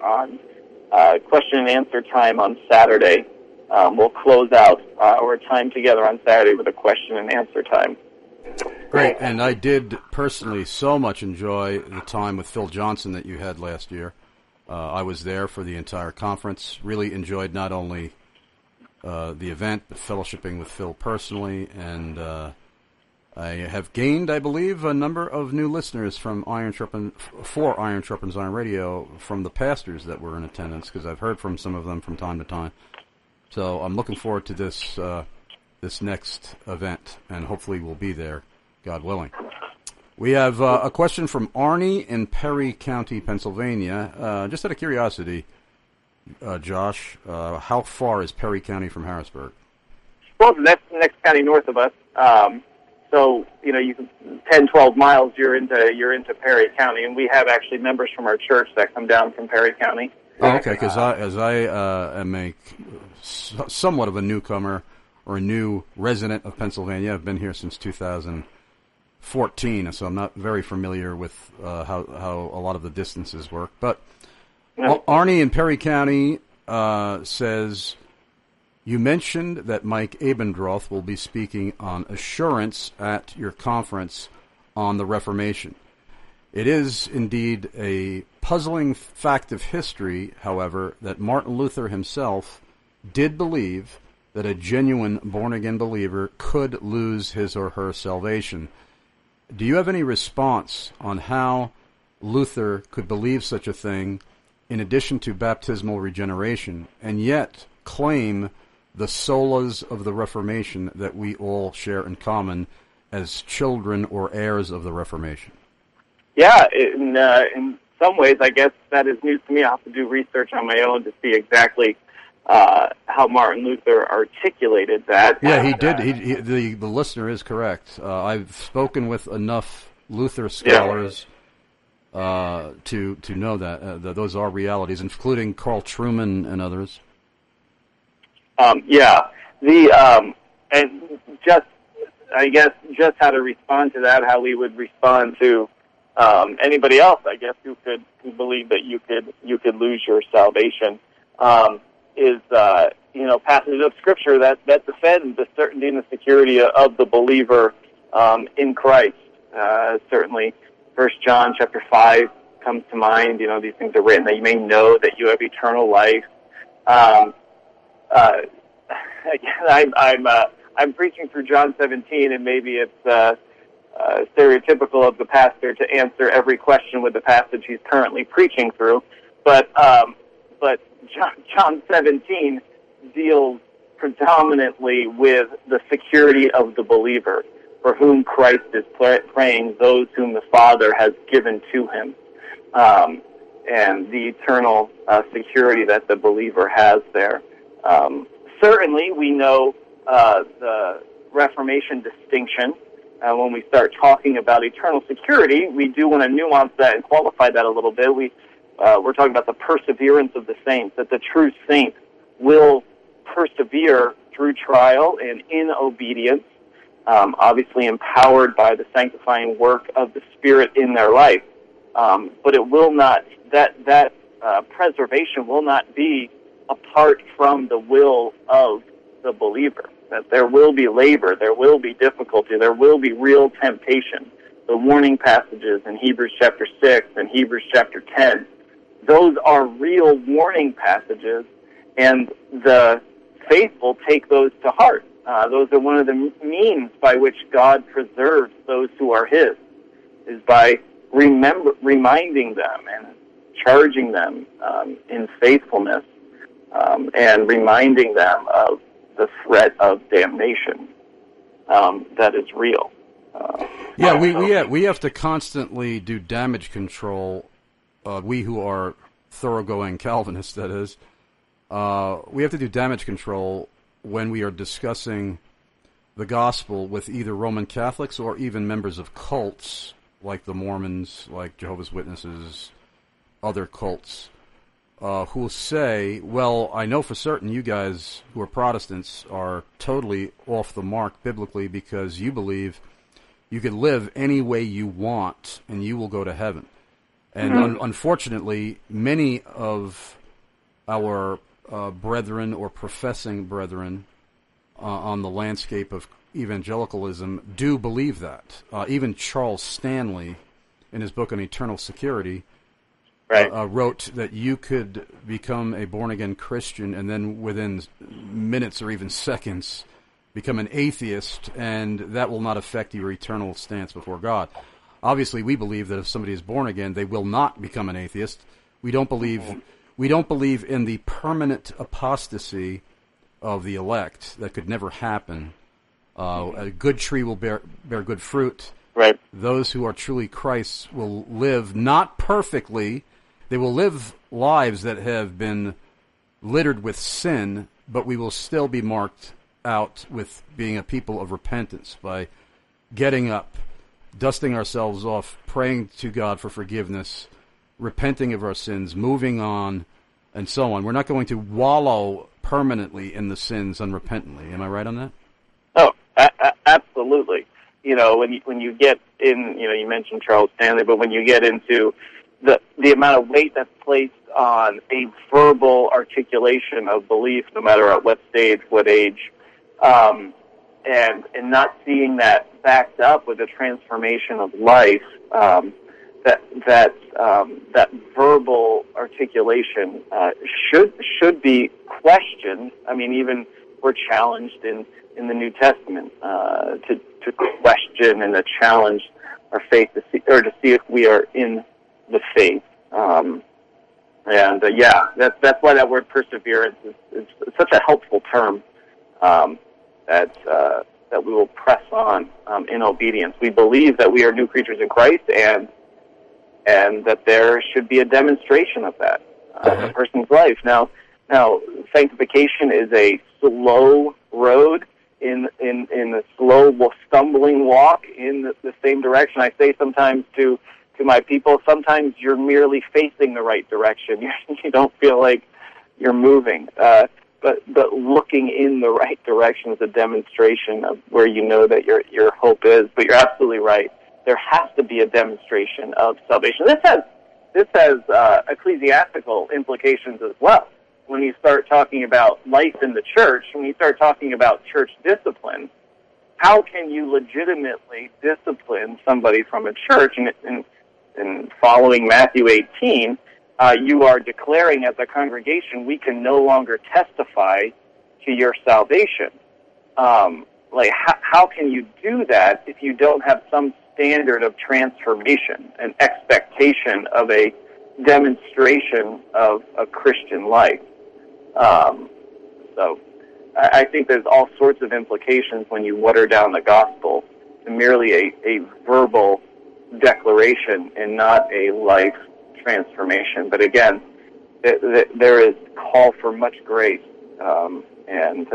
C: time on Saturday. We'll close out our time together on Saturday with a question and answer time.
B: Great, and I did personally so much enjoy the time with Phil Johnson that you had last year. I was there for the entire conference. Really enjoyed not only the event, but fellowshipping with Phil personally, and I have gained, I believe, a number of new listeners for Iron Sharpens Iron Radio from the pastors that were in attendance, because I've heard from some of them from time to time. So I'm looking forward to this next event, and hopefully we'll be there, God willing. We have a question from Arnie in Perry County, Pennsylvania. Just out of curiosity, Josh, how far is Perry County from Harrisburg?
C: Well, that's the next county north of us. So, you can 10, 12 miles, you're into Perry County, and we have actually members from our church that come down from Perry County.
B: Oh, okay, because I am somewhat of a newcomer or a new resident of Pennsylvania. I've been here since 2014, so I'm not very familiar with how a lot of the distances work. But Well, Arnie in Perry County says, you mentioned that Mike Abendroth will be speaking on assurance at your conference on the Reformation. It is indeed a puzzling fact of history, however, that Martin Luther himself did believe that a genuine born-again believer could lose his or her salvation. Do you have any response on how Luther could believe such a thing in addition to baptismal regeneration and yet claim the solas of the Reformation that we all share in common as children or heirs of the Reformation?
C: Yeah, in some ways, I guess that is news to me. I'll have to do research on my own to see exactly how Martin Luther articulated that.
B: Yeah, he did. The listener is correct. I've spoken with enough Luther scholars to know that those are realities, including Carl Trueman and others.
C: And just how to respond to that, how we would respond to anybody else, I guess, who believe that you could lose your salvation, is passages of Scripture that defend the certainty and the security of the believer in Christ. Certainly, 1 John chapter 5 comes to mind. These things are written that you may know that you have eternal life. I'm preaching through John 17, and maybe it's stereotypical of the pastor to answer every question with the passage he's currently preaching through. But John 17 deals predominantly with the security of the believer, for whom Christ is praying, those whom the Father has given to him, and the eternal security that the believer has there. Certainly, we know the Reformation distinction. When we start talking about eternal security, we do want to nuance that and qualify that a little bit. We're talking about the perseverance of the saints, that the true saint will persevere through trial and in obedience, obviously empowered by the sanctifying work of the Spirit in their life. But it will not, that preservation will not be apart from the will of the believer. That there will be labor, there will be difficulty, there will be real temptation. The warning passages in Hebrews chapter 6 and Hebrews chapter 10, those are real warning passages, and the faithful take those to heart. Those are one of the means by which God preserves those who are His, is by reminding them and charging them in faithfulness, and reminding them of the threat of damnation that is real.
B: We have to constantly do damage control. We who are thoroughgoing Calvinists, that is, we have to do damage control when we are discussing the gospel with either Roman Catholics or even members of cults like the Mormons, like Jehovah's Witnesses, other cults. Who will say, well, I know for certain you guys who are Protestants are totally off the mark biblically because you believe you can live any way you want and you will go to heaven. And unfortunately, many of our brethren or professing brethren on the landscape of evangelicalism do believe that. Even Charles Stanley, in his book on eternal security, wrote that you could become a born-again Christian and then within minutes or even seconds become an atheist, and that will not affect your eternal stance before God. Obviously, we believe that if somebody is born again, they will not become an atheist. We don't believe in the permanent apostasy of the elect. That could never happen. A good tree will bear good fruit.
C: Right.
B: Those who are truly Christ's will live not perfectly. They will live lives that have been littered with sin, but we will still be marked out with being a people of repentance by getting up, dusting ourselves off, praying to God for forgiveness, repenting of our sins, moving on, and so on. We're not going to wallow permanently in the sins unrepentantly. Am I right on that?
C: Oh, absolutely. When you get in, you mentioned Charles Stanley, but when you get into the amount of weight that's placed on a verbal articulation of belief, no matter at what stage, what age, and not seeing that backed up with a transformation of life, that verbal articulation should be questioned. I mean, even we're challenged in the New Testament to question and to challenge our faith to see if we are in the faith. That's why that word perseverance is such a helpful term. That we will press on in obedience. We believe that we are new creatures in Christ, and that there should be a demonstration of that in a person's life. Now, sanctification is a slow road in a slow stumbling walk in the same direction. I say sometimes to my people, sometimes you're merely facing the right direction. You don't feel like you're moving. But looking in the right direction is a demonstration of where you know that your hope is. But you're absolutely right. There has to be a demonstration of salvation. This has ecclesiastical implications as well. When you start talking about life in the church, when you start talking about church discipline, how can you legitimately discipline somebody from a church? And following Matthew 18, you are declaring as a congregation, we can no longer testify to your salvation. How can you do that if you don't have some standard of transformation, an expectation of a demonstration of a Christian life? So I think there's all sorts of implications when you water down the gospel to merely a verbal declaration and not a life transformation. But again, there is call for much grace and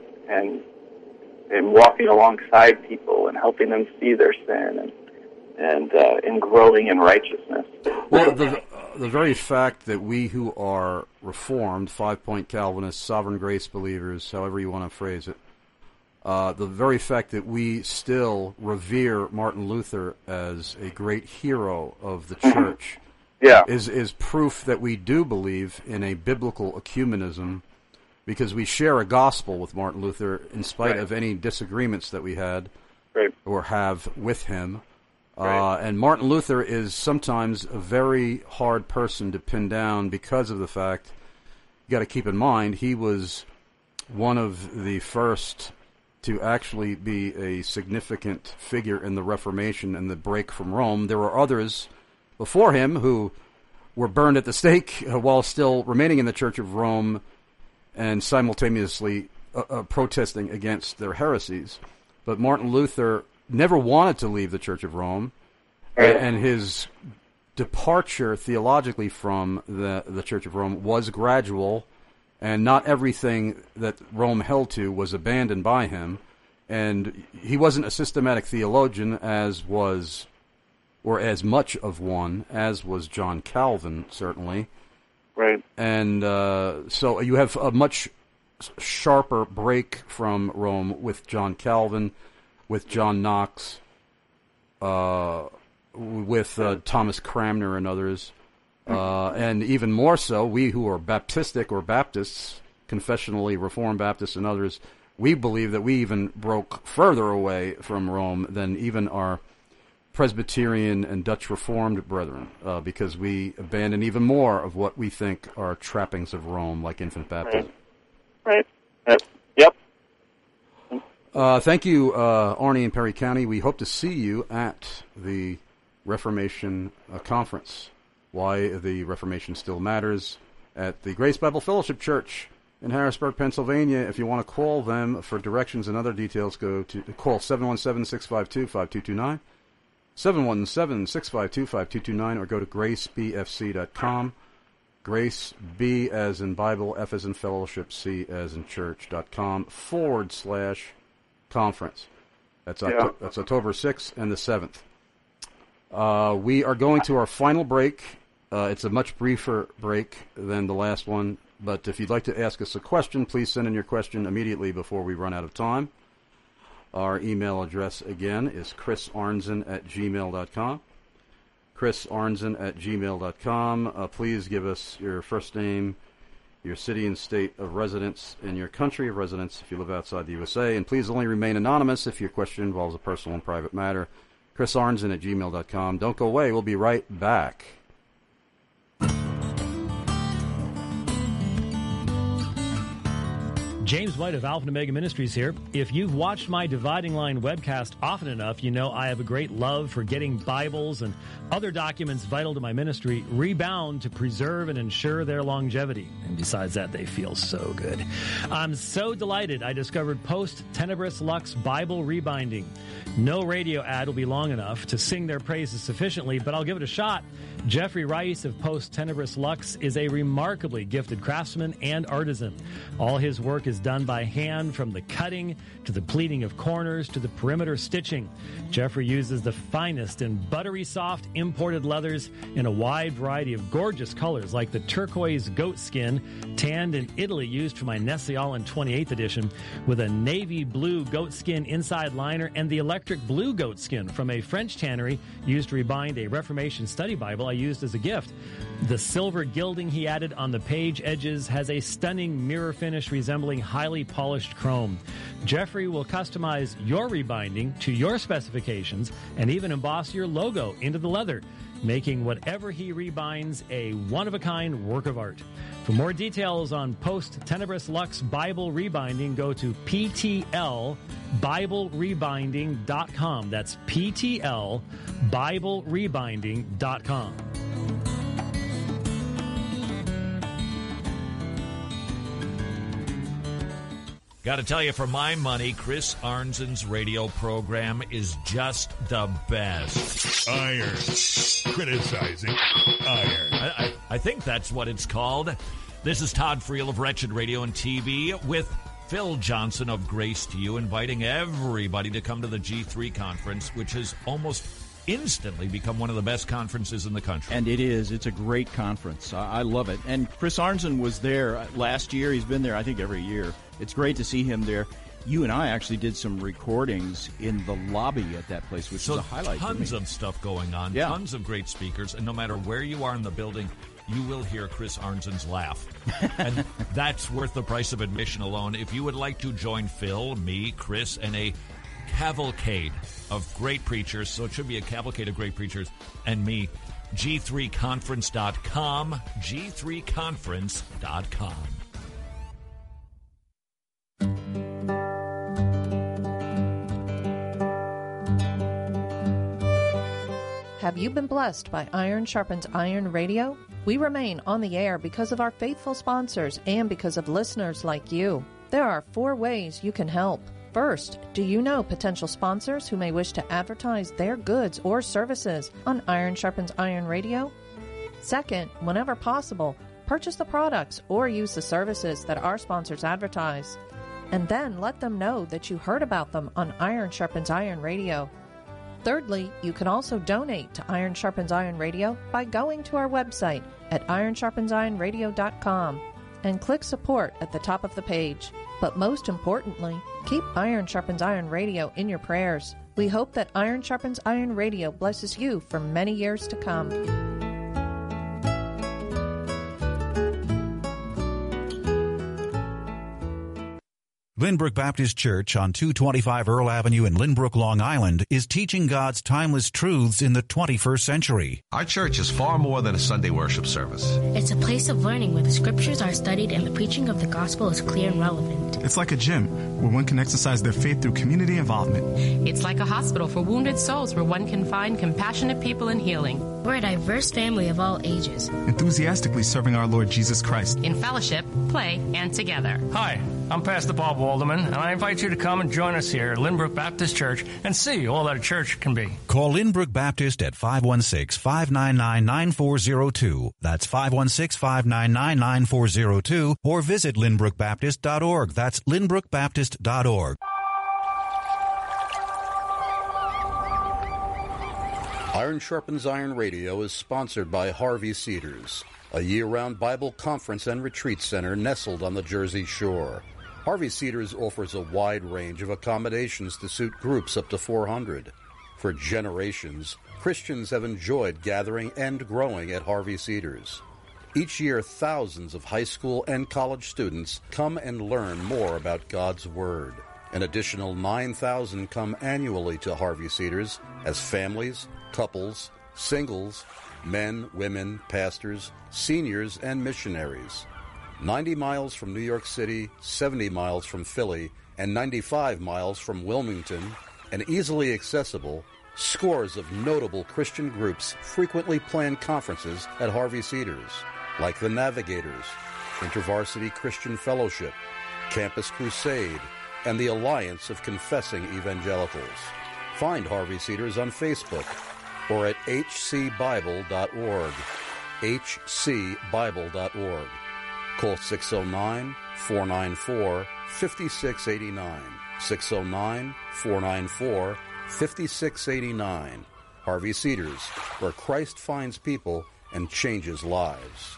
C: walking alongside people and helping them see their sin and growing in righteousness.
B: Well, the very fact that we who are Reformed, 5-point Calvinists, sovereign grace believers, however you want to phrase it, the very fact that we still revere Martin Luther as a great hero of the church is proof that we do believe in a biblical ecumenism, because we share a gospel with Martin Luther in spite of any disagreements that we had or have with him. And Martin Luther is sometimes a very hard person to pin down because of the fact, you got to keep in mind, he was one of the first to actually be a significant figure in the Reformation and the break from Rome. There were others before him who were burned at the stake while still remaining in the Church of Rome and simultaneously protesting against their heresies. But Martin Luther never wanted to leave the Church of Rome, and his departure theologically from the Church of Rome was gradual, and not everything that Rome held to was abandoned by him. And he wasn't a systematic theologian as was, or as much of one as was John Calvin, certainly.
C: Right.
B: And so you have a much sharper break from Rome with John Calvin, with John Knox, with Thomas Cranmer and others. And even more so, we who are Baptistic or Baptists, confessionally Reformed Baptists and others, we believe that we even broke further away from Rome than even our Presbyterian and Dutch Reformed brethren, because we abandon even more of what we think are trappings of Rome, like infant baptism.
C: Right. Yep.
B: Thank you, Arnie and Perry County. We hope to see you at the Reformation Conference, Why the Reformation Still Matters, at the Grace Bible Fellowship Church in Harrisburg, Pennsylvania. If you want to call them for directions and other details, call 717-652-5229, 717-652-5229, or go to gracebfc.com. Grace, B as in Bible, F as in fellowship, C as in church.com /conference. That's October 6th and the 7th. We are going to our final break. It's a much briefer break than the last one, but if you'd like to ask us a question, please send in your question immediately before we run out of time. Our email address, again, is chrisarnzen@gmail.com. chrisarnzen@gmail.com. Please give us your first name, your city and state of residence, and your country of residence if you live outside the USA. And please only remain anonymous if your question involves a personal and private matter. chrisarnzen@gmail.com. Don't go away. We'll be right back.
G: James White of Alpha and Omega Ministries here. If you've watched my Dividing Line webcast often enough, you know I have a great love for getting Bibles and other documents vital to my ministry rebound to preserve and ensure their longevity. And besides that, they feel so good. I'm so delighted I discovered Post Tenebris Lux Bible Rebinding. No radio ad will be long enough to sing their praises sufficiently, but I'll give it a shot. Jeffrey Rice of Post Tenebris Lux is a remarkably gifted craftsman and artisan. All his work is done by hand, from the cutting to the pleating of corners to the perimeter stitching. Jeffrey uses the finest and buttery soft imported leathers in a wide variety of gorgeous colors, like the turquoise goat skin, tanned in Italy, used for my Nestle Island 28th edition, with a navy blue goat skin inside liner, and the electric blue goat skin from a French tannery used to rebind a Reformation study Bible I used as a gift. The silver gilding he added on the page edges has a stunning mirror finish resembling highly polished chrome. Jeffrey will customize your rebinding to your specifications and even emboss your logo into the leather, making whatever he rebinds a one-of-a-kind work of art. For more details on Post Tenebris Lux Bible Rebinding, go to PTLBibleRebinding.com. That's PTLBibleRebinding.com.
O: Got to tell you, for my money, Chris Arnzen's radio program is just the best.
P: Iron. Criticizing iron.
O: I think that's what it's called. This is Todd Friel of Wretched Radio and TV with Phil Johnson of Grace to You, inviting everybody to come to the G3 conference, which has almost instantly become one of the best conferences in the country.
D: And it is. It's a great conference. I love it. And Chris Arnzen was there last year. He's been there, I think, every year. It's great to see him there. You and I actually did some recordings in the lobby at that place, which is a highlight to me.
O: Tons of stuff going on, tons of great speakers, and no matter where you are in the building, you will hear Chris Arnzen's laugh. And that's worth the price of admission alone. If you would like to join Phil, me, Chris, and a cavalcade of great preachers, so it should be a cavalcade of great preachers, and me, G3conference.com, G3conference.com.
Q: Have you been blessed by Iron Sharpens Iron Radio? We remain on the air because of our faithful sponsors and because of listeners like you. There are 4 ways you can help. First, do you know potential sponsors who may wish to advertise their goods or services on Iron Sharpens Iron Radio? Second, whenever possible, purchase the products or use the services that our sponsors advertise. And then let them know that you heard about them on Iron Sharpens Iron Radio. Thirdly, you can also donate to Iron Sharpens Iron Radio by going to our website at ironsharpensironradio.com and click support at the top of the page. But most importantly, keep Iron Sharpens Iron Radio in your prayers. We hope that Iron Sharpens Iron Radio blesses you for many years to come.
R: Lynbrook Baptist Church on 225 Earl Avenue in Lynbrook, Long Island is teaching God's timeless truths in the 21st century.
S: Our church is far more than a Sunday worship service.
T: It's a place of learning where the scriptures are studied and the preaching of the gospel is clear and relevant.
U: It's like a gym where one can exercise their faith through community involvement.
V: It's like a hospital for wounded souls where one can find compassionate people in healing.
T: We're a diverse family of all ages,
U: enthusiastically serving our Lord Jesus Christ
V: in fellowship, play, and together.
W: Hi, I'm Pastor Bob Walderman, and I invite you to come and join us here at Lynbrook Baptist Church and see all that a church can be.
R: Call Lynbrook Baptist at 516-599-9402. That's 516-599-9402, or visit lynbrookbaptist.org. That's lynbrookbaptist.org.
M: Iron Sharpens Iron Radio is sponsored by Harvey Cedars, a year-round Bible conference and retreat center nestled on the Jersey Shore. Harvey Cedars offers a wide range of accommodations to suit groups up to 400. For generations, Christians have enjoyed gathering and growing at Harvey Cedars. Each year, thousands of high school and college students come and learn more about God's Word. An additional 9,000 come annually to Harvey Cedars as families, couples, singles, men, women, pastors, seniors, and missionaries. 90 miles from New York City, 70 miles from Philly, and 95 miles from Wilmington, and easily accessible, scores of notable Christian groups frequently plan conferences at Harvey Cedars, like the Navigators, InterVarsity Christian Fellowship, Campus Crusade, and the Alliance of Confessing Evangelicals. Find Harvey Cedars on Facebook or at hcbible.org, hcbible.org. Call 609-494-5689, 609-494-5689. Harvey Cedars, where Christ finds people and changes lives.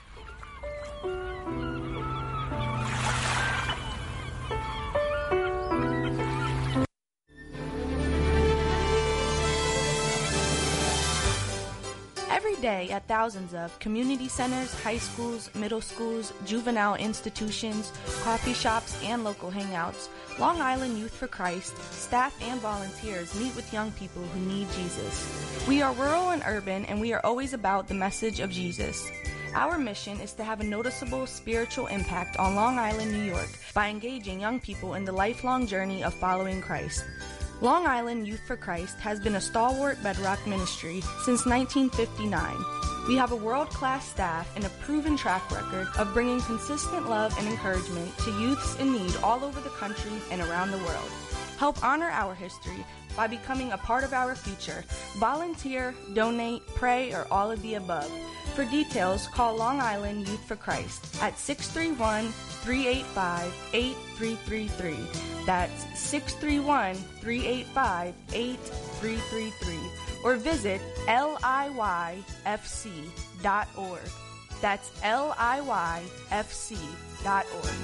A: Every day at thousands of community centers, high schools, middle schools, juvenile institutions, coffee shops, and local hangouts, Long Island Youth for Christ, staff and volunteers meet with young people who need Jesus. We are rural and urban, and we are always about the message of Jesus. Our mission is to have a noticeable spiritual impact on Long Island, New York, by engaging young people in the lifelong journey of following Christ. Long Island Youth for Christ has been a stalwart bedrock ministry since 1959. We have a world-class staff and a proven track record of bringing consistent love and encouragement to youths in need all over the country and around the world. Help honor our history by becoming a part of our future. Volunteer, donate, pray, or all of the above. For details, call Long Island Youth for Christ at 631-385-8333. That's 631-385-8333. Or visit LIYFC.org. That's LIYFC.org.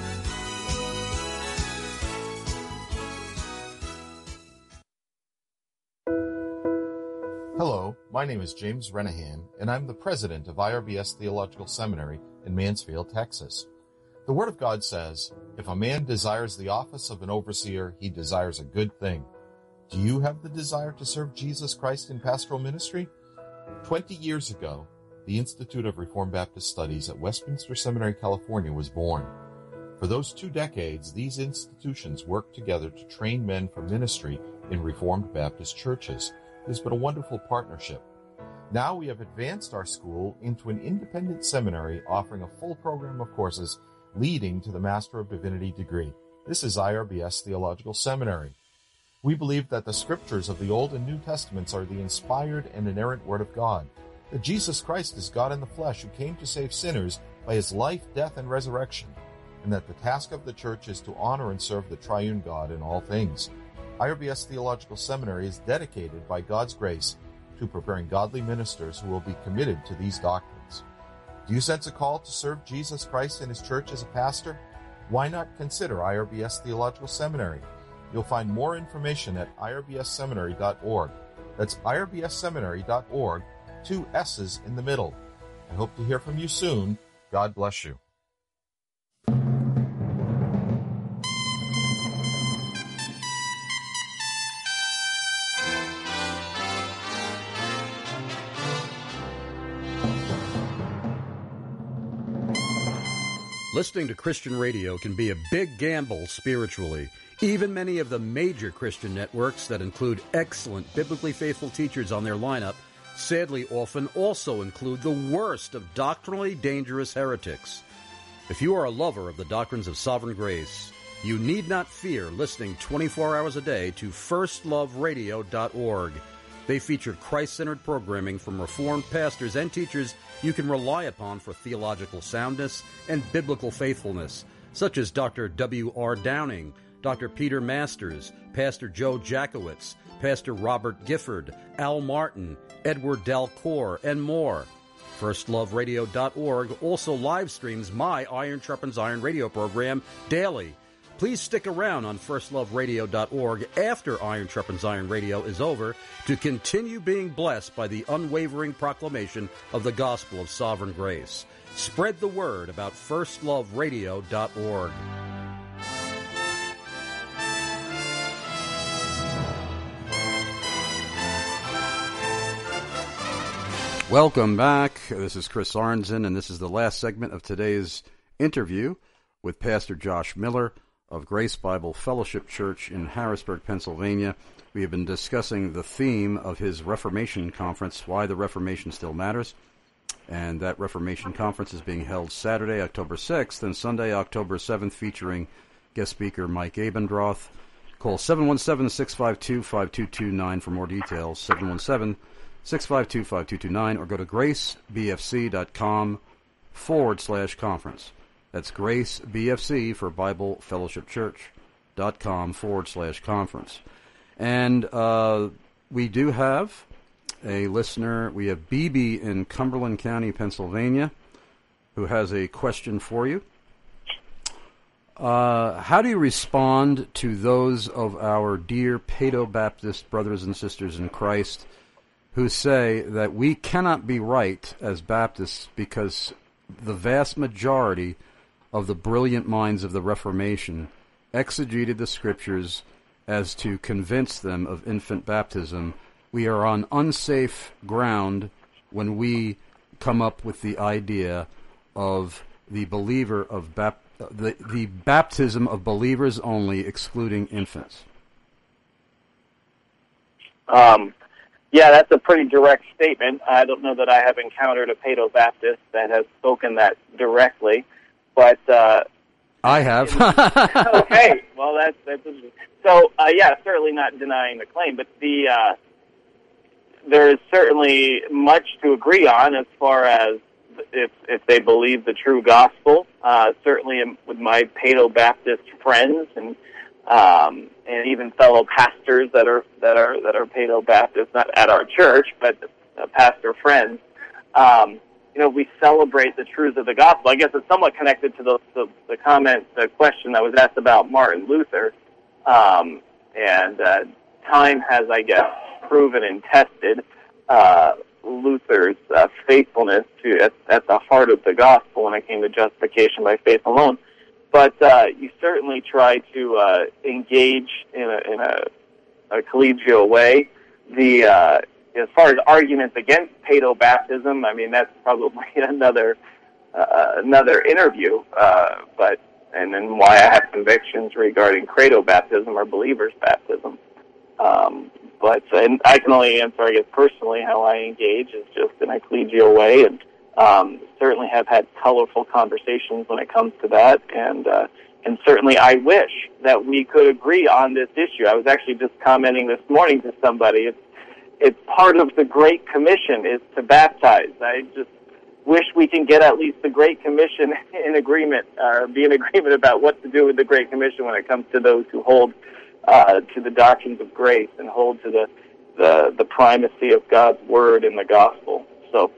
E: Hello, my name is James Renahan, and I'm the president of IRBS Theological Seminary in Mansfield, Texas. The Word of God says, if a man desires the office of an overseer, he desires a good thing. Do you have the desire to serve Jesus Christ in pastoral ministry? 20 years ago, the Institute of Reformed Baptist Studies at Westminster Seminary, California was born. For those 2 decades, these institutions worked together to train men for ministry in Reformed Baptist churches. It has been a wonderful partnership. Now we have advanced our school into an independent seminary offering a full program of courses leading to the Master of Divinity degree. This is IRBS Theological Seminary. We believe that the scriptures of the Old and New Testaments are the inspired and inerrant Word of God, that Jesus Christ is God in the flesh who came to save sinners by his life, death, and resurrection, and that the task of the church is to honor and serve the triune God in all things. IRBS Theological Seminary is dedicated by God's grace to preparing godly ministers who will be committed to these doctrines. Do you sense a call to serve Jesus Christ in his church as a pastor? Why not consider IRBS Theological Seminary? You'll find more information at irbsseminary.org. That's irbsseminary.org, 2 S's in the middle. I hope to hear from you soon. God bless you.
M: Listening to Christian radio can be a big gamble spiritually. Even many of the major Christian networks that include excellent biblically faithful teachers on their lineup sadly often also include the worst of doctrinally dangerous heretics. If you are a lover of the doctrines of sovereign grace, you need not fear listening 24 hours a day to firstloveradio.org. They feature Christ-centered programming from Reformed pastors and teachers you can rely upon for theological soundness and biblical faithfulness, such as Dr. W.R. Downing, Dr. Peter Masters, Pastor Joe Jackowitz, Pastor Robert Gifford, Al Martin, Edward Dalcour, and more. FirstLoveRadio.org also live streams my Iron Sharpens Iron radio program daily. Please stick around on firstloveradio.org after Iron Sharpens Iron Radio is over to continue being blessed by the unwavering proclamation of the gospel of sovereign grace. Spread the word about firstloveradio.org.
B: Welcome back. This is Chris Arnzen, and this is the last segment of today's interview with Pastor Josh Miller of Grace Bible Fellowship Church in Harrisburg, Pennsylvania. We have been discussing the theme of his Reformation Conference, Why the Reformation Still Matters. And that Reformation Conference is being held Saturday, October 6th, and Sunday, October 7th, featuring guest speaker Mike Abendroth. Call 717-652-5229 for more details, 717-652-5229, or go to gracebfc.com/conference. That's gracebfc for Bible Fellowship Church.com/conference. And we do have a listener. We have BB in Cumberland County, Pennsylvania, who has a question for you. How do you respond to those of our dear Paedo-Baptist brothers and sisters in Christ who say that we cannot be right as Baptists because the vast majority of the brilliant minds of the Reformation exegeted the Scriptures as to convince them of infant baptism? We are on unsafe ground when we come up with the idea of the believer of the baptism of believers only, excluding infants.
C: Yeah, that's a pretty direct statement. I don't know that I have encountered a Paedo-Baptist that has spoken that directly, but
B: I have.
C: Okay, well that's interesting. So yeah, certainly not denying the claim, but there is certainly much to agree on as far as if they believe the true gospel. Certainly with my Paedo-Baptist friends and even fellow pastors that are Paedo-Baptist, not at our church, but pastor friends. We celebrate the truths of the gospel. I guess it's somewhat connected to the question that was asked about Martin Luther. And time has, I guess, proven and tested Luther's faithfulness at the heart of the gospel when it came to justification by faith alone. But you certainly try to engage in a collegial way. As far as arguments against Paedo-Baptism, I mean that's probably another interview. And then why I have convictions regarding credo-baptism or believer's baptism. And I can only answer, I guess, personally how I engage is just in a collegial way, and certainly have had colorful conversations when it comes to that, and certainly I wish that we could agree on this issue. I was actually just commenting this morning to somebody. It's part of the Great Commission is to baptize. I just wish we can get at least the Great Commission in agreement, or be in agreement about what to do with the Great Commission when it comes to those who hold to the doctrines of grace and hold to the primacy of God's Word and the Gospel. So,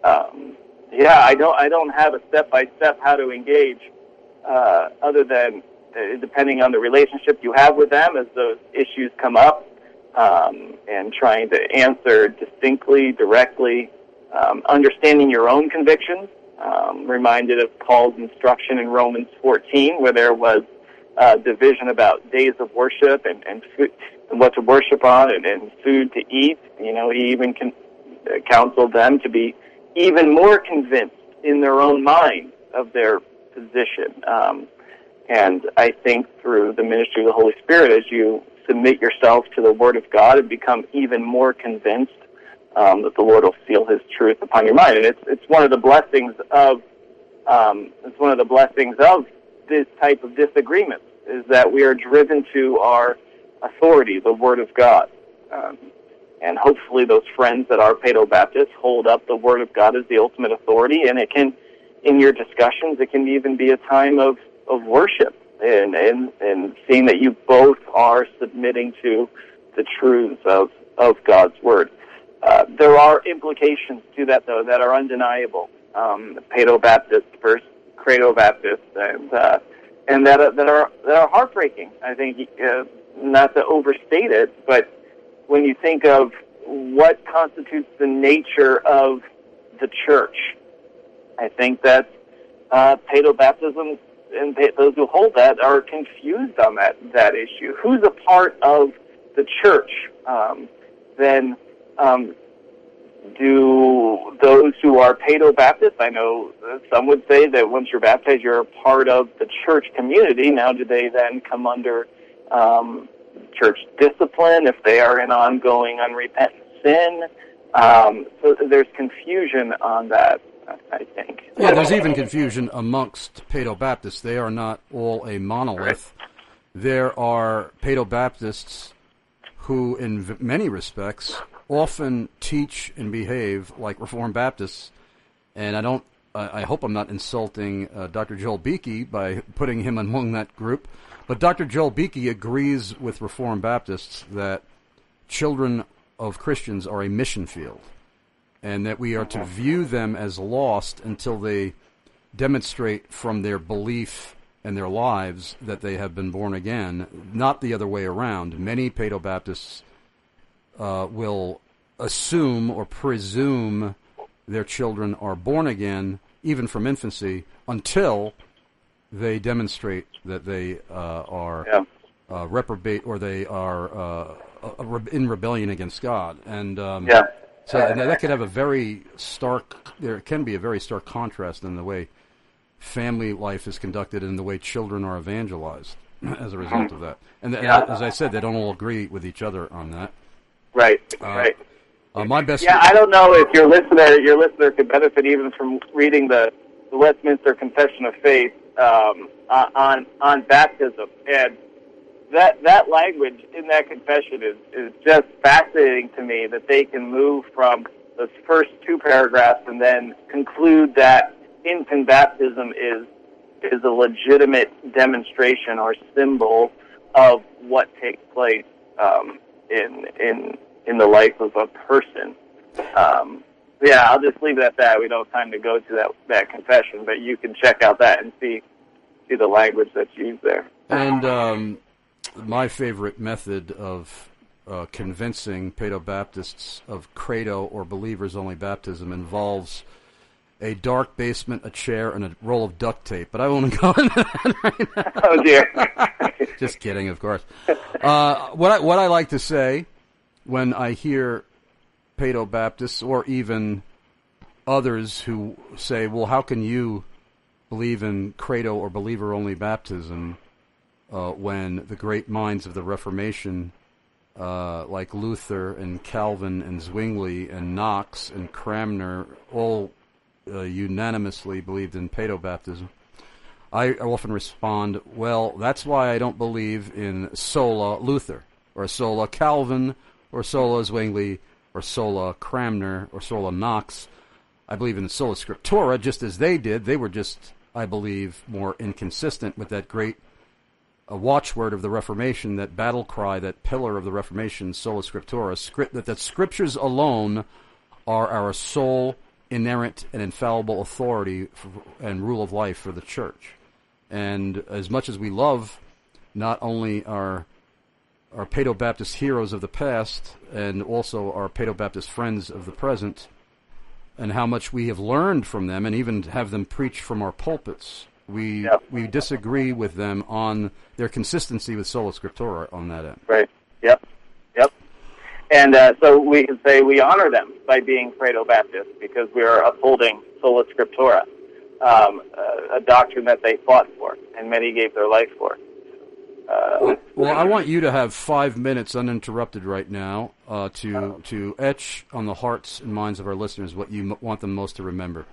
C: I don't have a step-by-step how to engage, other than depending on the relationship you have with them as those issues come up, and trying to answer distinctly, directly, understanding your own convictions. Reminded of Paul's instruction in Romans 14, where there was division about days of worship and food, and what to worship on and food to eat. He even counseled them to be even more convinced in their own mind of their position. And I think through the ministry of the Holy Spirit, as you submit yourself to the Word of God and become even more convinced that the Lord will seal His truth upon your mind. And it's one of the blessings of this type of disagreement, is that we are driven to our authority, the Word of God. And hopefully those friends that are Paedo-Baptists hold up the Word of God as the ultimate authority, and it can, in your discussions, it can even be a time of worship and seeing that you both are submitting to the truths of God's Word. There are implications to that, though, that are undeniable. Paedo-Baptist versus credo-Baptist, and and that are heartbreaking. I think, not to overstate it, but when you think of what constitutes the nature of the church, I think that paedobaptism and those who hold that are confused on that issue. Who's a part of the church? Then do those who are paedobaptists, I know some would say that once you're baptized, you're a part of the church community. Now, do they then come under church discipline if they are in ongoing unrepentant sin? So there's confusion on that, I think.
B: Yeah, there's even confusion amongst paedobaptists. They are not all a monolith. There are paedobaptists who, in many respects, often teach and behave like Reformed Baptists, and I hope I'm not insulting Dr. Joel Beeke by putting him among that group, but Dr. Joel Beeke agrees with Reformed Baptists that children of Christians are a mission field, and that we are to view them as lost until they demonstrate from their belief and their lives that they have been born again, not the other way around. Many paedobaptists will assume or presume their children are born again, even from infancy, until they demonstrate that they are reprobate, or they are in rebellion against God. And so that could have a very stark, there can be a very stark contrast in the way family life is conducted and the way children are evangelized as a result of that. And as I said, they don't all agree with each other on that.
C: Right.
B: My best.
C: Yeah, I don't know if your listener could benefit even from reading the Westminster Confession of Faith on baptism, and that language in that confession is just fascinating to me. That they can move from those first two paragraphs and then conclude that infant baptism is a legitimate demonstration or symbol of what takes place in the life of a person. I'll just leave it at that. We don't have time to go to that confession, but you can check out that and see the language that's used there.
B: And my favorite method of convincing paedobaptists of credo or believers-only baptism involves a dark basement, a chair, and a roll of duct tape. But I won't go into that right now.
C: Oh, dear.
B: Just kidding, of course. What I like to say when I hear paedobaptists or even others who say, well, how can you believe in credo or believer-only baptism when the great minds of the Reformation, like Luther and Calvin and Zwingli and Knox and Cranmer, all unanimously believed in paedobaptism? I often respond, well, that's why I don't believe in sola Luther, or sola Calvin, or sola Zwingli, or sola Cranmer, or sola Knox. I believe in sola scriptura, just as they did. They were just, I believe, more inconsistent with that great watchword of the Reformation, that battle cry, that pillar of the Reformation, sola scriptura, that scriptures alone are our sole, inerrant, and infallible authority and rule of life for the church. And as much as we love not only our paedobaptist heroes of the past and also our paedobaptist friends of the present, and how much we have learned from them and even have them preach from our pulpits, we disagree with them on their consistency with sola scriptura on that end.
C: Right. Yep. And so we can say we honor them by being Credo-Baptist because we are upholding sola scriptura, a doctrine that they fought for and many gave their life for.
B: Well, I want you to have 5 minutes uninterrupted right now to etch on the hearts and minds of our listeners what you want them most to remember.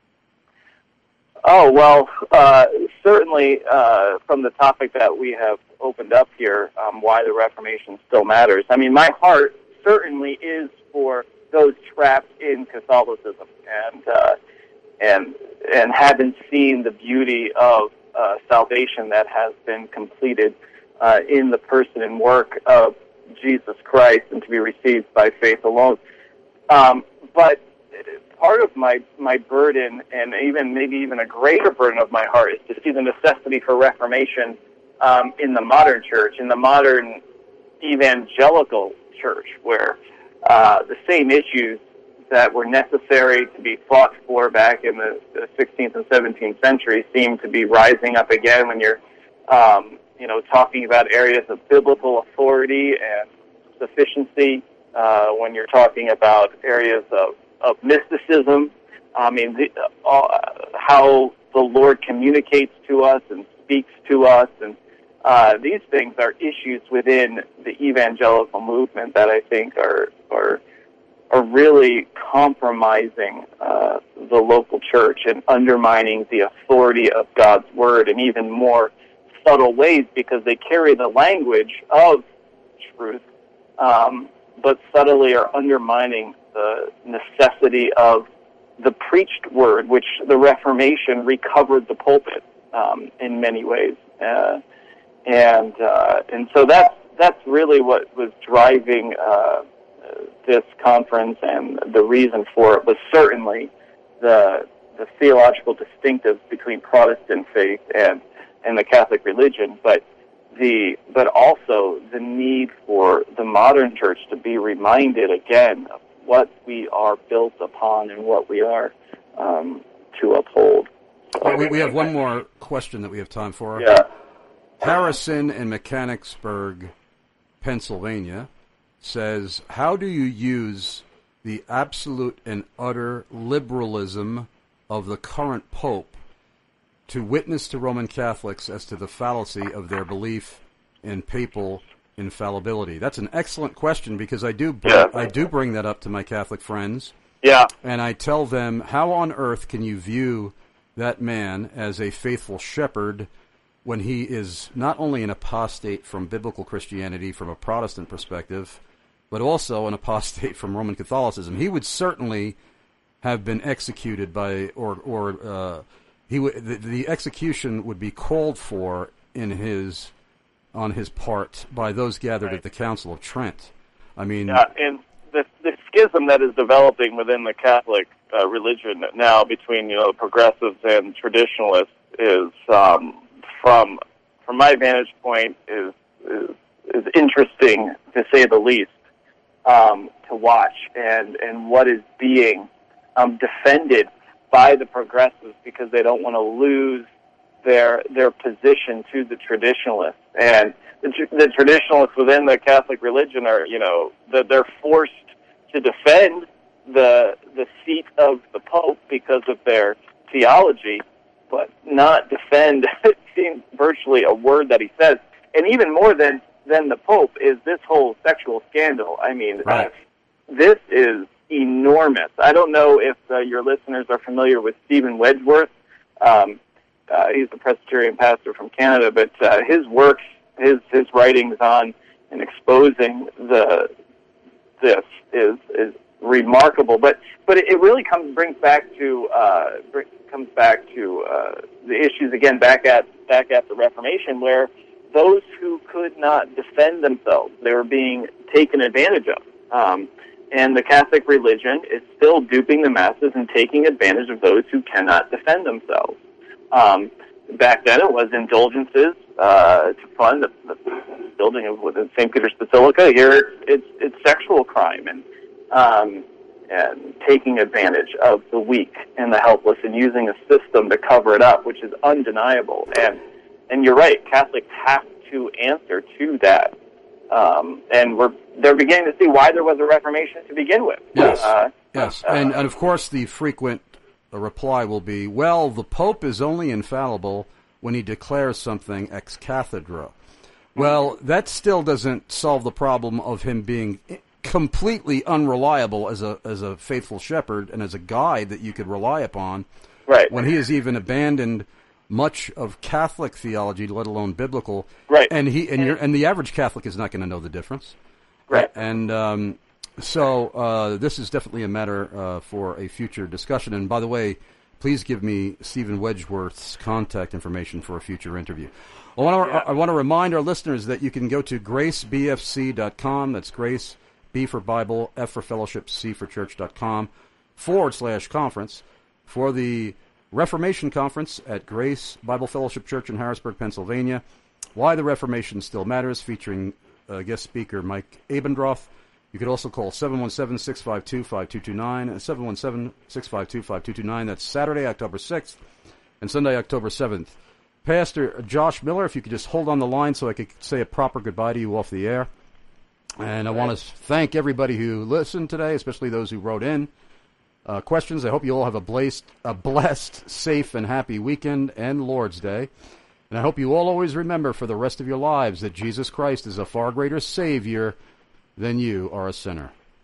C: Oh, well, certainly from the topic that we have opened up here, why the Reformation still matters. I mean, my heart certainly is for those trapped in Catholicism and haven't seen the beauty of salvation that has been completed in the person and work of Jesus Christ and to be received by faith alone. But part of my burden, and maybe even a greater burden of my heart, is to see the necessity for reformation in the modern church, in the modern evangelical church, where the same issues that were necessary to be fought for back in the 16th and 17th century seem to be rising up again when you're, talking about areas of biblical authority and sufficiency, when you're talking about areas of mysticism. I mean, how the Lord communicates to us and speaks to us, and these things are issues within the evangelical movement that I think are really compromising the local church and undermining the authority of God's Word in even more subtle ways, because they carry the language of truth, but subtly are undermining the necessity of the preached Word, which the Reformation recovered the pulpit in many ways. And so that's really what was driving this conference, and the reason for it was certainly the theological distinctives between Protestant faith and the Catholic religion, but also the need for the modern church to be reminded again of what we are built upon and what we are to uphold.
B: We have one more question that we have time for.
C: Yeah.
B: Harrison in Mechanicsburg, Pennsylvania, says, how do you use the absolute and utter liberalism of the current Pope to witness to Roman Catholics as to the fallacy of their belief in papal infallibility? That's an excellent question, because I do bring that up to my Catholic friends.
C: Yeah.
B: And I tell them, how on earth can you view that man as a faithful shepherd when he is not only an apostate from biblical Christianity from a Protestant perspective, but also an apostate from Roman Catholicism? He would certainly have been executed by, the execution would be called for on his part by those gathered at the Council of Trent. I mean,
C: and the schism that is developing within the Catholic religion now between progressives and traditionalists is, from my vantage point, is interesting to say the least, to watch, and what is being defended by the progressives because they don't want to lose their position to the traditionalists. And the traditionalists within the Catholic religion are, they're forced to defend the seat of the Pope because of their theology, but not defend virtually a word that he says. And even more than the Pope is this whole sexual scandal. I mean, this is enormous. I don't know if your listeners are familiar with Stephen Wedgeworth. He's a Presbyterian pastor from Canada, but his works, his writings on and exposing this is remarkable. But it really comes back to the issues again back at the Reformation, where those who could not defend themselves, they were being taken advantage of. And the Catholic religion is still duping the masses and taking advantage of those who cannot defend themselves. Back then it was indulgences to fund the building of St. Peter's Basilica. Here it's sexual crime and taking advantage of the weak and the helpless and using a system to cover it up, which is undeniable. And you're right, Catholics have to answer to that. And they're beginning to see why there was a Reformation to begin with.
B: Yes, yes. And of course the frequent reply will be, well, the Pope is only infallible when he declares something ex cathedra. Well, that still doesn't solve the problem of him being completely unreliable as a faithful shepherd and as a guide that you could rely upon.
C: Right.
B: When he has even abandoned much of Catholic theology, let alone biblical.
C: Right.
B: And the average Catholic is not going to know the difference.
C: Right.
B: And so this is definitely a matter for a future discussion. And by the way, please give me Stephen Wedgeworth's contact information for a future interview. I want to remind our listeners that you can go to gracebfc.com. That's Grace, B for Bible, F for Fellowship, C for Church.com. /conference for the Reformation Conference at Grace Bible Fellowship Church in Harrisburg, Pennsylvania. Why the Reformation Still Matters, featuring guest speaker Mike Abendroth. You could also call 717-652-5229 and 717-652-5229. That's Saturday, October 6th and Sunday, October 7th. Pastor Josh Miller, if you could just hold on the line so I could say a proper goodbye to you off the air. And I want to thank everybody who listened today, especially those who wrote in questions. I hope you all have a blessed, safe, and happy weekend and Lord's Day. And I hope you all always remember for the rest of your lives that Jesus Christ is a far greater Savior than you are a sinner.